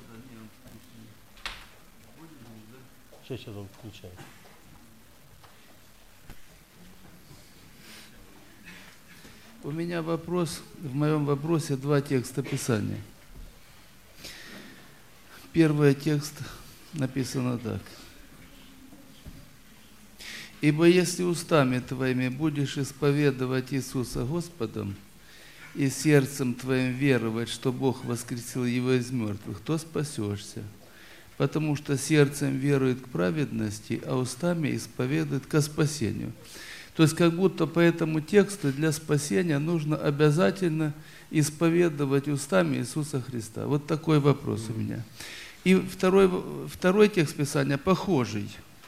Сейчас он включает. У меня вопрос, в моем вопросе 2 текста Писания. Первый текст написано так. «Ибо если устами твоими будешь исповедовать Иисуса Господом и сердцем твоим веровать, что Бог воскресил Его из мертвых, то спасешься, потому что сердцем верует к праведности, а устами исповедует ко спасению». То есть как будто по этому тексту для спасения нужно обязательно исповедовать устами Иисуса Христа. Вот такой вопрос у меня. И второй текст Писания похожий.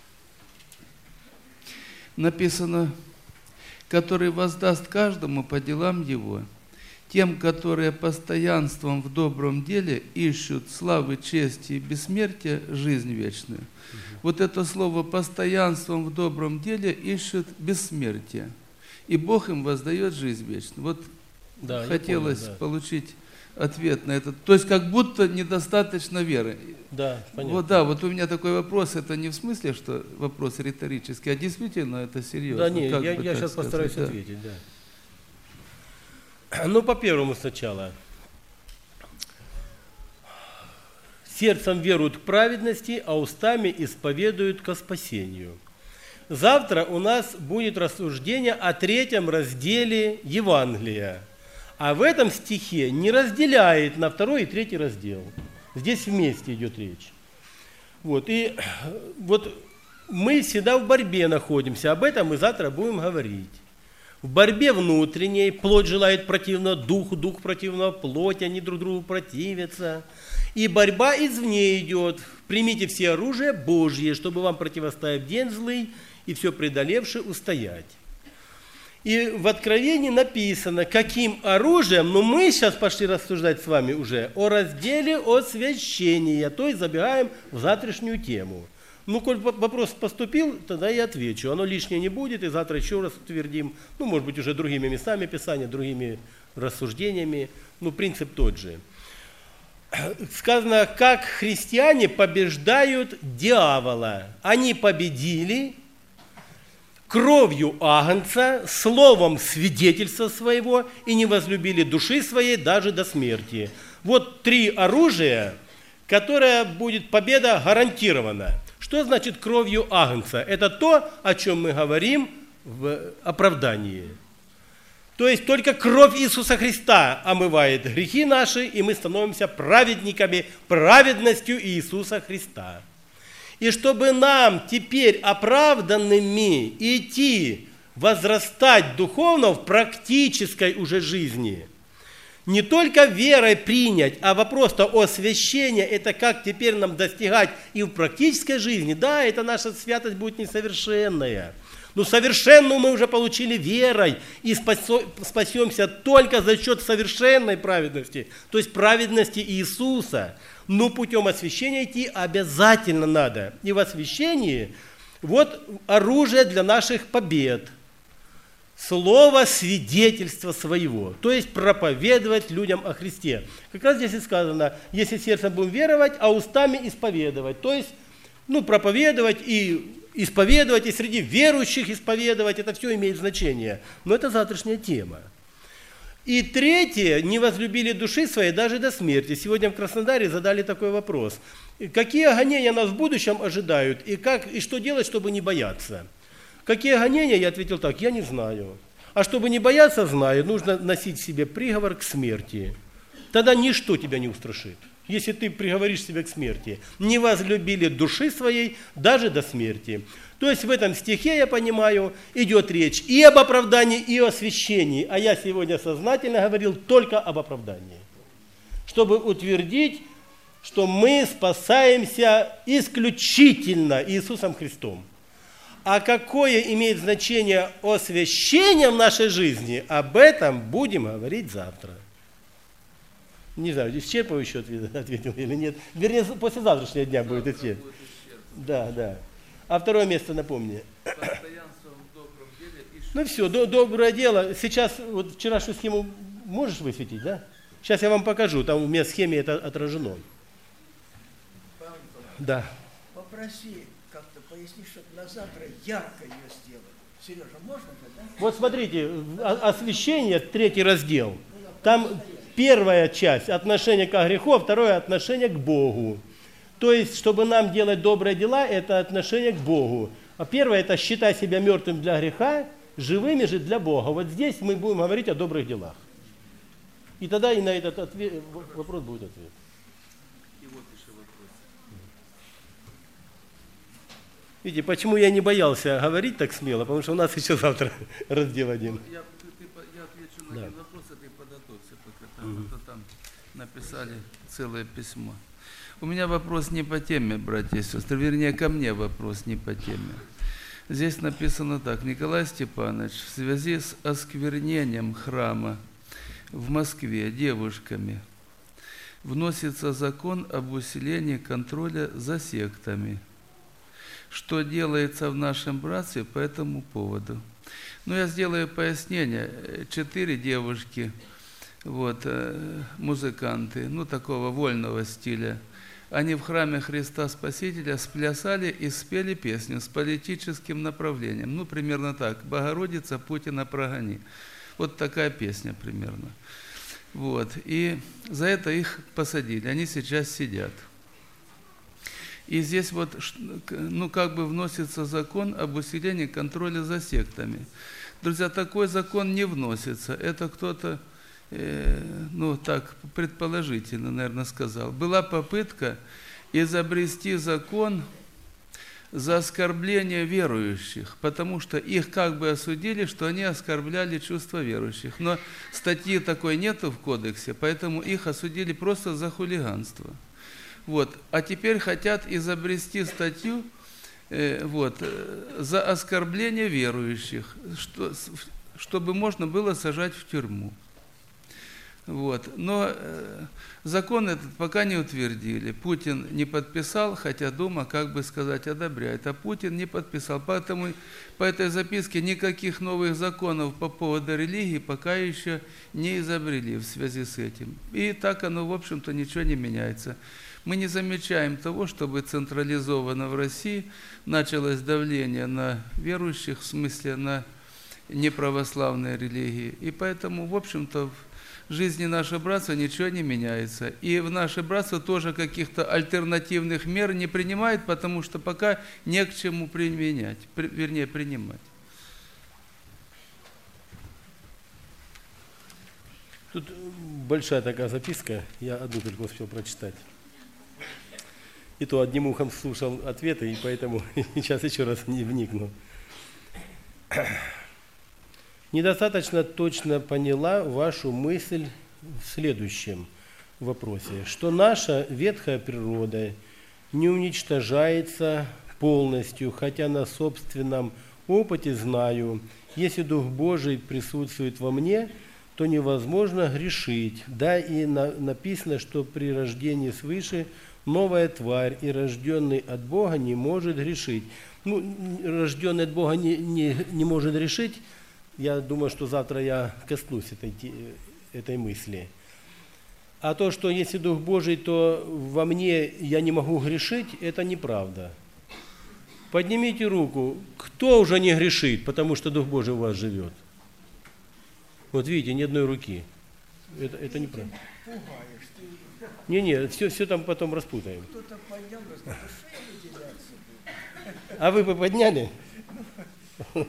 Написано, который воздаст каждому по делам его, тем, которые постоянством в добром деле ищут славы, чести и бессмертия, жизнь вечную. Вот это слово «постоянством в добром деле» ищут бессмертие. И Бог им воздает жизнь вечную. Вот да, хотелось получить ответ на это. То есть как будто недостаточно веры. Да, понятно. Вот, да, вот у меня такой вопрос. Это не в смысле, что вопрос риторический, а действительно это серьезно. Да, нет, я сейчас постараюсь ответить, да. Ну, по первому сначала. Сердцем веруют к праведности, а устами исповедуют ко спасению. Завтра у нас будет рассуждение о 3 разделе Евангелия. А в этом стихе не разделяет на 2 и 3 раздел. Здесь вместе идет речь. Вот, и вот мы всегда в борьбе находимся. Об этом мы завтра будем говорить. В борьбе внутренней плоть желает противного духу, дух противного плоти, они друг другу противятся. И борьба извне идет. Примите все оружие Божье, чтобы вам противостоять в день злый и все преодолевши устоять. И в Откровении написано, каким оружием, но мы сейчас пошли рассуждать с вами уже о разделе освящения, то есть забегаем в завтрашнюю тему. Ну, коль вопрос поступил, тогда я отвечу. Оно лишнее не будет, и завтра еще раз утвердим. Ну, может быть, уже другими местами Писания, другими рассуждениями. Ну, принцип тот же. Сказано, как христиане побеждают дьявола. Они победили кровью агнца, словом свидетельства своего и не возлюбили души своей даже до смерти. Вот 3 оружия, которое будет победа гарантирована. Что значит кровью агнца? Это то, о чем мы говорим в оправдании. То есть только кровь Иисуса Христа омывает грехи наши, и мы становимся праведниками праведностью Иисуса Христа. И чтобы нам теперь оправданными идти, возрастать духовно в практической уже жизни. Не только верой принять, а вопрос-то освящения, это как теперь нам достигать и в практической жизни. Да, это наша святость будет несовершенная. Но совершенную мы уже получили верой и спасемся только за счет совершенной праведности, то есть праведности Иисуса. Но путем освящения идти обязательно надо. И в освящении вот оружие для наших побед. Слово свидетельства своего, то есть проповедовать людям о Христе. Как раз здесь и сказано, если сердцем будем веровать, а устами исповедовать. То есть, проповедовать и исповедовать, и среди верующих исповедовать, это все имеет значение. Но это завтрашняя тема. И третье, не возлюбили души своей даже до смерти. Сегодня в Краснодаре задали такой вопрос. Какие гонения нас в будущем ожидают, и что делать, чтобы не бояться? Какие гонения? Я ответил так, я не знаю. А чтобы не бояться, знаю, нужно носить в себе приговор к смерти. Тогда ничто тебя не устрашит. Если ты приговоришь себя к смерти. Не возлюбили души своей даже до смерти. То есть в этом стихе, я понимаю, идет речь и об оправдании, и о освящении. А я сегодня сознательно говорил только об оправдании. Чтобы утвердить, что мы спасаемся исключительно Иисусом Христом. А какое имеет значение освящение в нашей жизни, об этом будем говорить завтра. Не знаю, исчерпывающе ответил или нет. Вернее, после завтрашнего дня будет исчерп. Да. А второе место напомни. Ну все, доброе дело. Сейчас, вот вчерашнюю схему можешь высветить, да? Сейчас я вам покажу, там у меня в схеме это отражено. Да. Попроси как-то пояснить, чтобы на завтра ярко ее сделали. Сережа, можно тогда? Вот смотрите, освящение, 3 раздел. Там первая часть отношение к греху, а второе отношение к Богу. То есть, чтобы нам делать добрые дела, это отношение к Богу. А первое это считай себя мертвым для греха, живыми же для Бога. Вот здесь мы будем говорить о добрых делах. И тогда и на этот вопрос будет ответ. Видите, почему я не боялся говорить так смело, потому что у нас еще завтра раздел 1. Я отвечу на один вопрос, а ты подготовься, пока там написали целое письмо. У меня вопрос не по теме, братья и сестры, вернее, ко мне вопрос не по теме. Здесь написано так: Николай Степанович, в связи с осквернением храма в Москве девушками вносится закон об усилении контроля за сектами. Что делается в нашем братстве по этому поводу? Ну, я сделаю пояснение. 4 девушки, музыканты, такого вольного стиля, они в храме Христа Спасителя сплясали и спели песню с политическим направлением. Примерно так: «Богородица, Путина прогони». Вот такая песня примерно. И за это их посадили. Они сейчас сидят. И здесь вносится закон об усилении контроля за сектами. Друзья, такой закон не вносится. Это кто-то, так предположительно, наверное, сказал. Была попытка изобрести закон за оскорбление верующих, потому что их осудили, что они оскорбляли чувства верующих. Но статьи такой нету в кодексе, поэтому их осудили просто за хулиганство. А теперь хотят изобрести статью за оскорбление верующих, чтобы можно было сажать в тюрьму. Но закон этот пока не утвердили. Путин не подписал, хотя Дума, одобряет. А Путин не подписал. Поэтому по этой записке никаких новых законов по поводу религии пока еще не изобрели в связи с этим. И так оно, в общем-то, ничего не меняется. Мы не замечаем того, чтобы централизованно в России началось давление на верующих, в смысле на неправославные религии. И поэтому, в общем-то, в жизни нашего братства ничего не меняется. И в наше братство тоже каких-то альтернативных мер не принимает, потому что пока не к чему применять, принимать. Тут большая такая записка, я одну только успел прочитать. И то одним ухом слушал ответы, и поэтому сейчас еще раз не вникну. Недостаточно точно поняла вашу мысль в следующем вопросе, что наша ветхая природа не уничтожается полностью, хотя на собственном опыте знаю, если Дух Божий присутствует во мне, то невозможно грешить. Да, и написано, что при рождении свыше новая тварь, и рожденный от Бога не может грешить. Ну, рожденный от Бога не может грешить. Я думаю, что завтра я коснусь этой мысли. А то, что если Дух Божий, то во мне я не могу грешить, это неправда. Поднимите руку, кто уже не грешит, потому что Дух Божий у вас живет. Вот видите, ни одной руки. Это неправда. Пугаешь ты. Не, все там потом распутаем. Кто-то поднял, сказал, что я выделяться буду. А вы бы подняли? Ну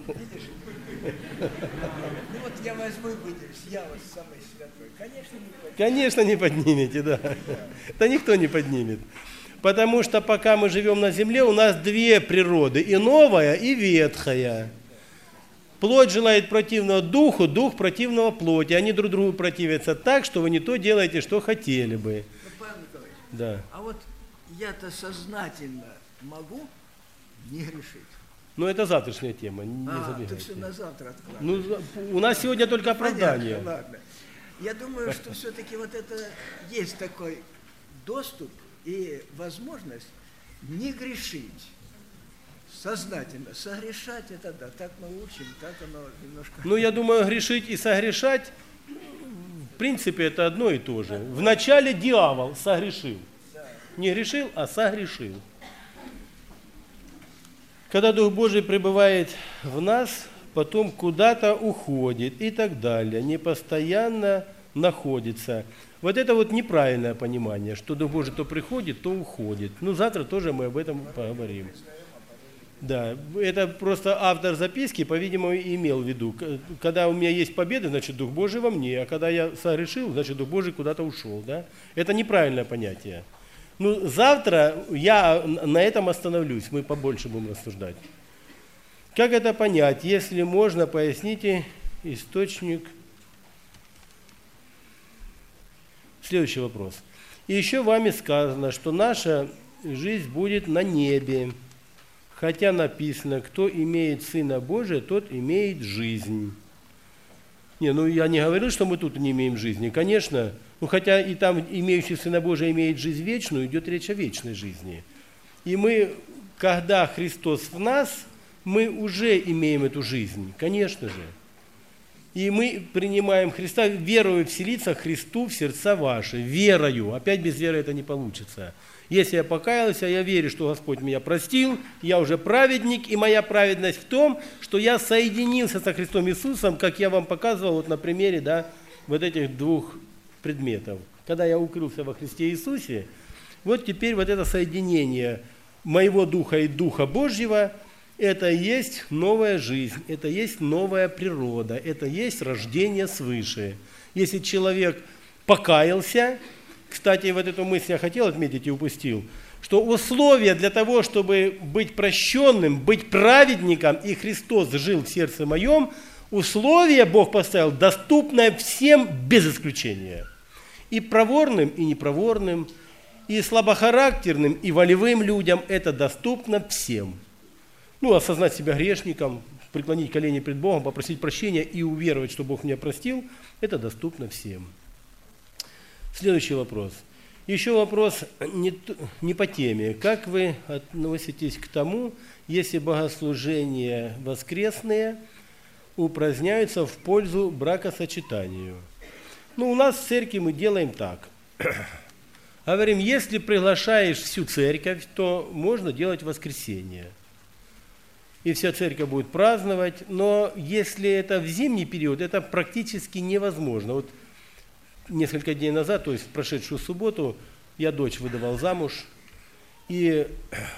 вот я возьму и выделюсь, я вот самый святой. Конечно, не подниму. Конечно, не поднимете, да. Да никто не поднимет. Потому что пока мы живем на земле, у нас две природы, и новая, и ветхая. Плоть желает противного духу, дух противного плоти. Они друг другу противятся так, что вы не то делаете, что хотели бы. Ну, Павел Николаевич, Да. а вот я-то сознательно могу не грешить? Но это завтрашняя тема, не Ты забегайте. все на завтра откладываешь. Ну, у нас сегодня только оправдание. Понятно, ладно. Я думаю, что все-таки вот это есть такой доступ и возможность не грешить. Сознательно. Согрешать это да, так мы учим, так оно немножко... Ну, я думаю, грешить и согрешать, в принципе, это одно и то же. Вначале дьявол согрешил. Не грешил, а согрешил. Когда Дух Божий пребывает в нас, потом куда-то уходит и так далее, не постоянно находится. Вот это вот неправильное понимание, что Дух Божий то приходит, то уходит. Ну, завтра тоже мы об этом поговорим. Да, это просто автор записки, по-видимому, имел в виду. Когда у меня есть победа, значит, Дух Божий во мне, а когда я согрешил, значит, Дух Божий куда-то ушел. Да? Это неправильное понятие. Ну, завтра я на этом остановлюсь, мы побольше будем рассуждать. Как это понять? Если можно, поясните источник. Следующий вопрос. И еще вами сказано, что наша жизнь будет на небе. Хотя написано, кто имеет Сына Божия, тот имеет жизнь. Не, ну я не говорил, что мы тут не имеем жизни. Конечно, ну хотя и там имеющий Сына Божия имеет жизнь вечную, идет речь о вечной жизни. И мы, когда Христос в нас, мы уже имеем эту жизнь, конечно же. И мы принимаем Христа, верою вселиться Христу в сердца ваши, верою. Опять без веры это не получится. Если я покаялся, я верю, что Господь меня простил, я уже праведник, и моя праведность в том, что я соединился со Христом Иисусом, как я вам показывал вот на примере, да, вот этих двух предметов. Когда я укрылся во Христе Иисусе, вот теперь вот это соединение моего духа и Духа Божьего, это и есть новая жизнь, это и есть новая природа, это и есть рождение свыше. Если человек покаялся, кстати, вот эту мысль я хотел отметить и упустил, что условия для того, чтобы быть прощенным, быть праведником, и Христос жил в сердце моем, условия Бог поставил доступное всем без исключения. И проворным, и непроворным, и слабохарактерным, и волевым людям это доступно всем. Ну, осознать себя грешником, преклонить колени пред Богом, попросить прощения и уверовать, что Бог меня простил, это доступно всем. Следующий вопрос. Еще вопрос не по теме. Как вы относитесь к тому, если богослужения воскресные упраздняются в пользу бракосочетанию? Ну, у нас в церкви мы делаем так. Говорим, если приглашаешь всю церковь, то можно делать воскресенье. И вся церковь будет праздновать. Но если это в зимний период, это практически невозможно. Вот несколько дней назад, то есть в прошедшую субботу, я дочь выдавал замуж, и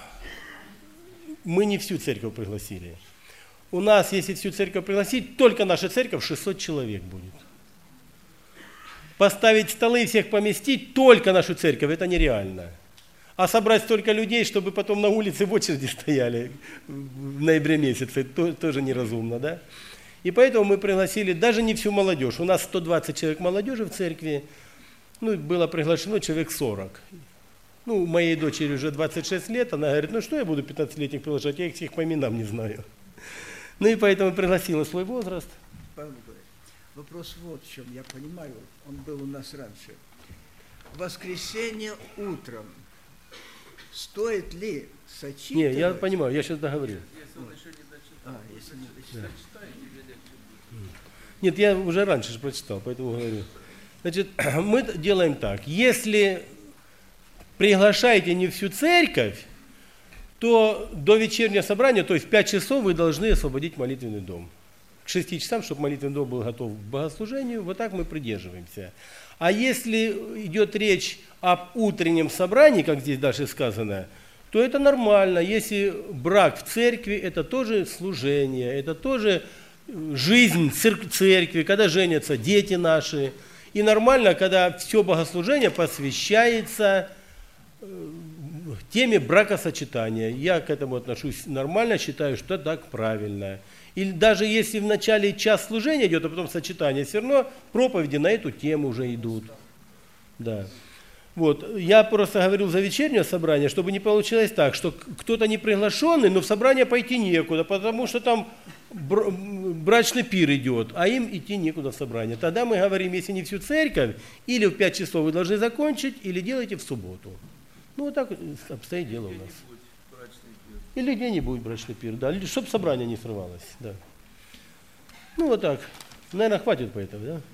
мы не всю церковь пригласили. У нас, если всю церковь пригласить, только наша церковь 600 человек будет. Поставить столы и всех поместить, только нашу церковь, это нереально. А собрать столько людей, чтобы потом на улице в очереди стояли в ноябре месяце, тоже неразумно, да? И поэтому мы пригласили даже не всю молодежь. У нас 120 человек молодежи в церкви, ну, было приглашено человек 40. Ну, моей дочери уже 26 лет, она говорит, ну что я буду 15-летних приглашать, я их всех по именам не знаю. Ну и поэтому пригласила свой возраст. Павел Николаевич, вопрос вот в чем, я понимаю, он был у нас раньше. В воскресенье утром стоит ли сочетать? Не, я понимаю, я сейчас договорю. Если не дочитал. Нет, я уже раньше же прочитал, поэтому говорю. Значит, мы делаем так. Если приглашаете не всю церковь, то до вечернего собрания, то есть в 5 часов, вы должны освободить молитвенный дом. К 6 часам, чтобы молитвенный дом был готов к богослужению, вот так мы придерживаемся. А если идет речь об утреннем собрании, как здесь дальше сказано, то это нормально. Если брак в церкви, это тоже служение, это тоже жизнь церкви, когда женятся дети наши. И нормально, когда все богослужение посвящается теме бракосочетания. Я к этому отношусь нормально, считаю, что так правильно. И даже если в начале час служения идет, а потом сочетание, все равно проповеди на эту тему уже идут. Да. Вот. Я просто говорил за вечернее собрание, чтобы не получилось так, что кто-то не приглашенный, но в собрание пойти некуда, потому что там брачный пир идет, а им идти некуда в собрание. Тогда мы говорим, если не всю церковь, или в 5 часов вы должны закончить, или делайте в субботу. Ну, вот так обстоит дело у нас. Или где-нибудь брачный пир, да, чтобы собрание не срывалось, да. Ну, вот так. Наверное, хватит по этому, да?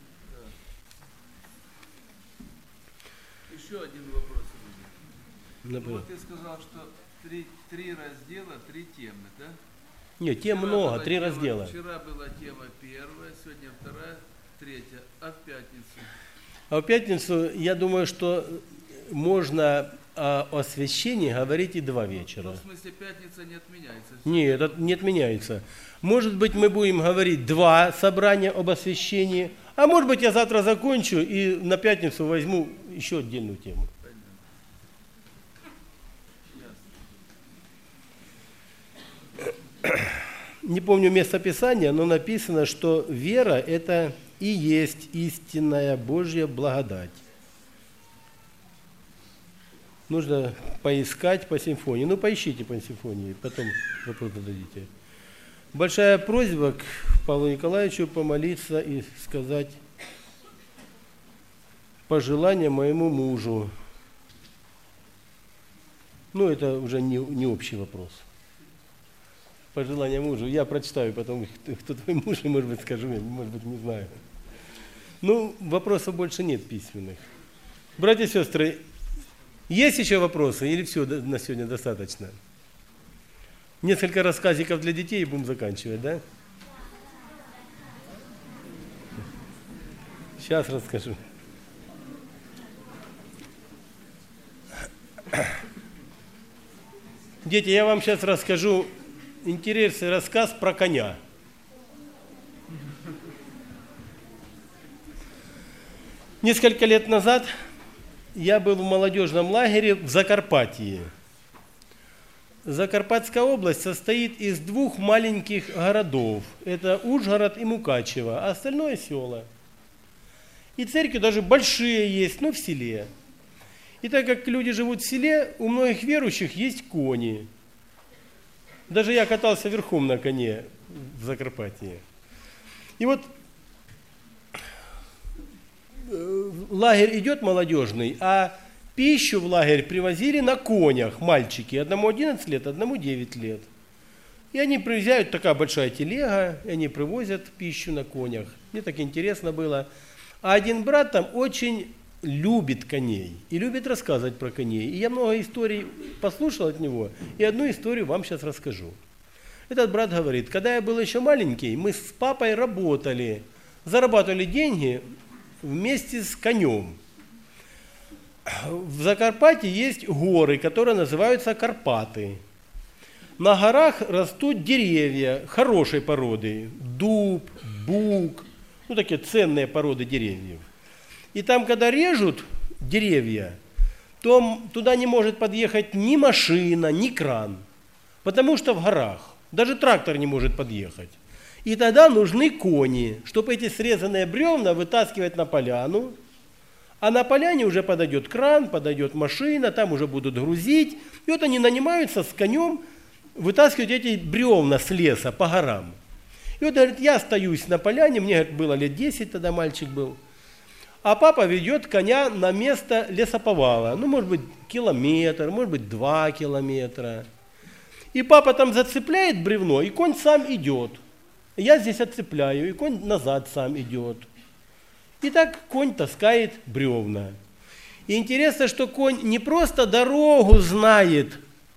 Еще один вопрос. Например. Вот ты сказал, что три раздела, 3 темы, да? Нет, тем много, 3 раздела. Вчера была тема 1, сегодня 2, 3, а в пятницу? А в пятницу, я думаю, что можно о освящении говорить и 2 вечера. Ну, в смысле, пятница не отменяется? Нет, это не отменяется. Может быть, мы будем говорить 2 собрания об освящении, а может быть, я завтра закончу и на пятницу возьму еще отдельную тему. Не помню место Писания, но написано, что вера – это и есть истинная Божья благодать. Нужно поискать по симфонии. Ну, поищите по симфонии, потом вопрос зададите. Большая просьба к Павлу Николаевичу помолиться и сказать пожелание моему мужу. Ну, это уже не общий вопрос. Пожелание мужу. Я прочитаю потом, кто твой муж, и, может быть, скажу, может быть, не знаю. Ну, вопросов больше нет письменных. Братья и сестры, есть еще вопросы или все на сегодня достаточно? Несколько рассказиков для детей и будем заканчивать, да? Сейчас расскажу. Дети, я вам сейчас расскажу интересный рассказ про коня. Несколько лет назад я был в молодежном лагере в Закарпатье. Закарпатская область состоит из 2 маленьких городов. Это Ужгород и Мукачево, а остальное села. И церкви даже большие есть, но в селе. И так как люди живут в селе, у многих верующих есть кони. Даже я катался верхом на коне в Закарпатье. И вот лагерь идет молодежный, а пищу в лагерь привозили на конях мальчики. Одному 11 лет, одному 9 лет. И они приезжают, такая большая телега, и они привозят пищу на конях. Мне так интересно было. А один брат там очень любит коней и любит рассказывать про коней. И я много историй послушал от него, и одну историю вам сейчас расскажу. Этот брат говорит, когда я был еще маленький, мы с папой работали, зарабатывали деньги вместе с конем. В Закарпатье есть горы, которые называются Карпаты. На горах растут деревья хорошей породы, дуб, бук, ну такие ценные породы деревьев. И там, когда режут деревья, то туда не может подъехать ни машина, ни кран, потому что в горах. Даже трактор не может подъехать. И тогда нужны кони, чтобы эти срезанные бревна вытаскивать на поляну. А на поляне уже подойдет кран, подойдет машина, там уже будут грузить. И вот они нанимаются с конем вытаскивать эти бревна с леса по горам. И вот, говорит, я остаюсь на поляне, мне, говорит, было лет 10, тогда мальчик был. А папа ведет коня на место лесоповала. Ну, может быть, километр, может быть, 2 километра. И папа там зацепляет бревно, и конь сам идет. Я здесь отцепляю, и конь назад сам идет. И так конь таскает бревна. И интересно, что конь не просто дорогу знает,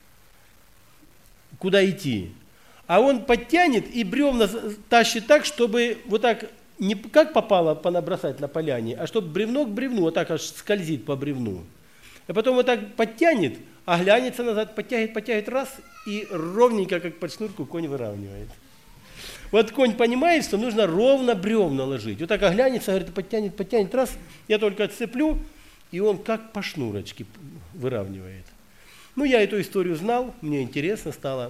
куда идти, а он подтянет и бревна тащит так, чтобы вот так, не как попало понабросать на поляне, а чтобы бревно к бревну, вот так аж скользит по бревну. А потом вот так подтянет, оглянется назад, подтягивает раз, и ровненько, как под шнурку, конь выравнивает. Вот конь понимает, что нужно ровно бревна ложить. Вот так оглянется, говорит, подтянет раз, я только отцеплю, и он как по шнурочке выравнивает. Ну, я эту историю знал, мне интересно стало.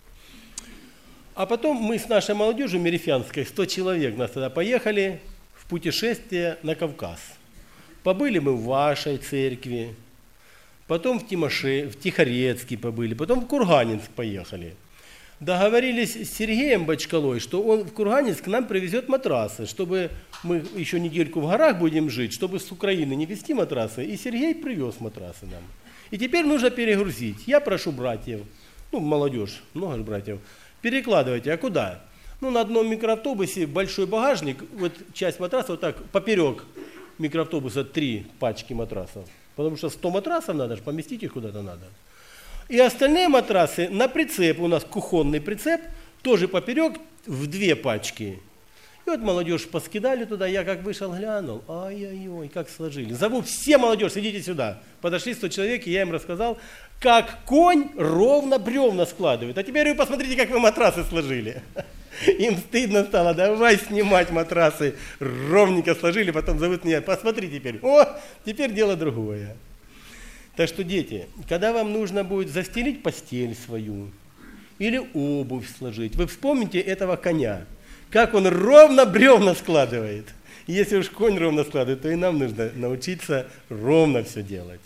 А потом мы с нашей молодежью мерефянской, 100 человек нас тогда поехали в путешествие на Кавказ. Побыли мы в вашей церкви, потом в Тихорецке побыли, потом в Курганинск поехали. Договорились с Сергеем Бочкалой, что он в Курганинск к нам привезет матрасы, чтобы мы еще недельку в горах будем жить, чтобы с Украины не везти матрасы. И Сергей привез матрасы нам. И теперь нужно перегрузить. Я прошу братьев, ну, молодежь, много же братьев, перекладывайте. А куда? Ну, на одном микроавтобусе большой багажник, вот часть матраса вот так поперек микроавтобуса 3 пачки матрасов. Потому что 100 матрасов надо же, поместить их куда-то надо. И остальные матрасы на прицеп, у нас кухонный прицеп, тоже поперек в 2 пачки. И вот молодежь поскидали туда, я как вышел, глянул, ай-яй-яй, как сложили. Зову все молодежь, идите сюда. Подошли 100 человек, и я им рассказал, как конь ровно бревна складывает. А теперь вы посмотрите, как вы матрасы сложили. Им стыдно стало, давай снимать матрасы. Ровненько сложили, потом зовут меня, посмотри теперь. О, теперь дело другое. Так что, дети, когда вам нужно будет застелить постель свою или обувь сложить, вы вспомните этого коня, как он ровно бревна складывает. И если уж конь ровно складывает, то и нам нужно научиться ровно все делать.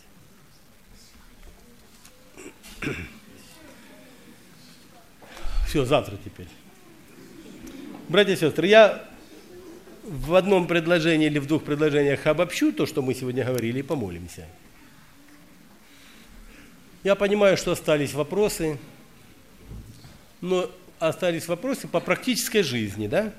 Все, завтра теперь. Братья и сестры, я в одном предложении или в 2 предложениях обобщу то, что мы сегодня говорили, и помолимся. Я понимаю, что остались вопросы, но остались вопросы по практической жизни, да?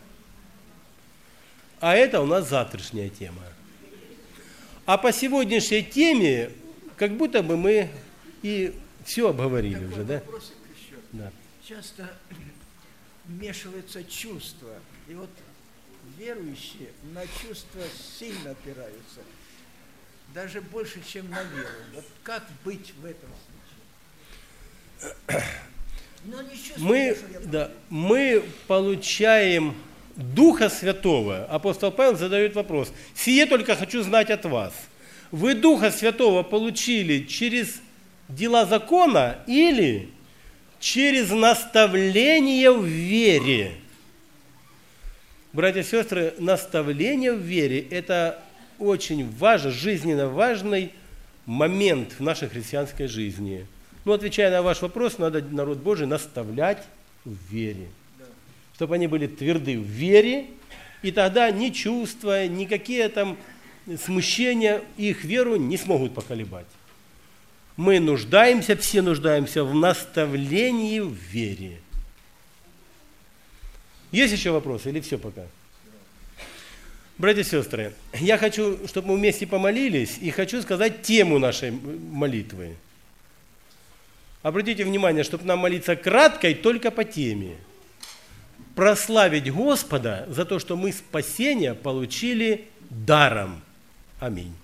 А это у нас завтрашняя тема. А по сегодняшней теме, как будто бы мы и все обговорили такой уже, да? Вопросик еще. Да. Часто вмешиваются чувства. И вот верующие на чувства сильно опираются. Даже больше, чем на веру. Вот как быть в этом случае? Но не чувствую, мы получаем Духа Святого. Апостол Павел задает вопрос. Сие только хочу знать от вас. Вы Духа Святого получили через дела закона или через наставление в вере? Братья и сестры, наставление в вере – это очень важный, жизненно важный момент в нашей христианской жизни. Ну, отвечая на ваш вопрос, надо народ Божий наставлять в вере. Чтобы они были тверды в вере, и тогда ни чувства, никакие там смущения их веру не смогут поколебать. Мы нуждаемся, все нуждаемся в наставлении в вере. Есть еще вопросы или все пока? Братья и сестры, я хочу, чтобы мы вместе помолились, и хочу сказать тему нашей молитвы. Обратите внимание, чтобы нам молиться кратко и только по теме. Прославить Господа за то, что мы спасение получили даром. Аминь.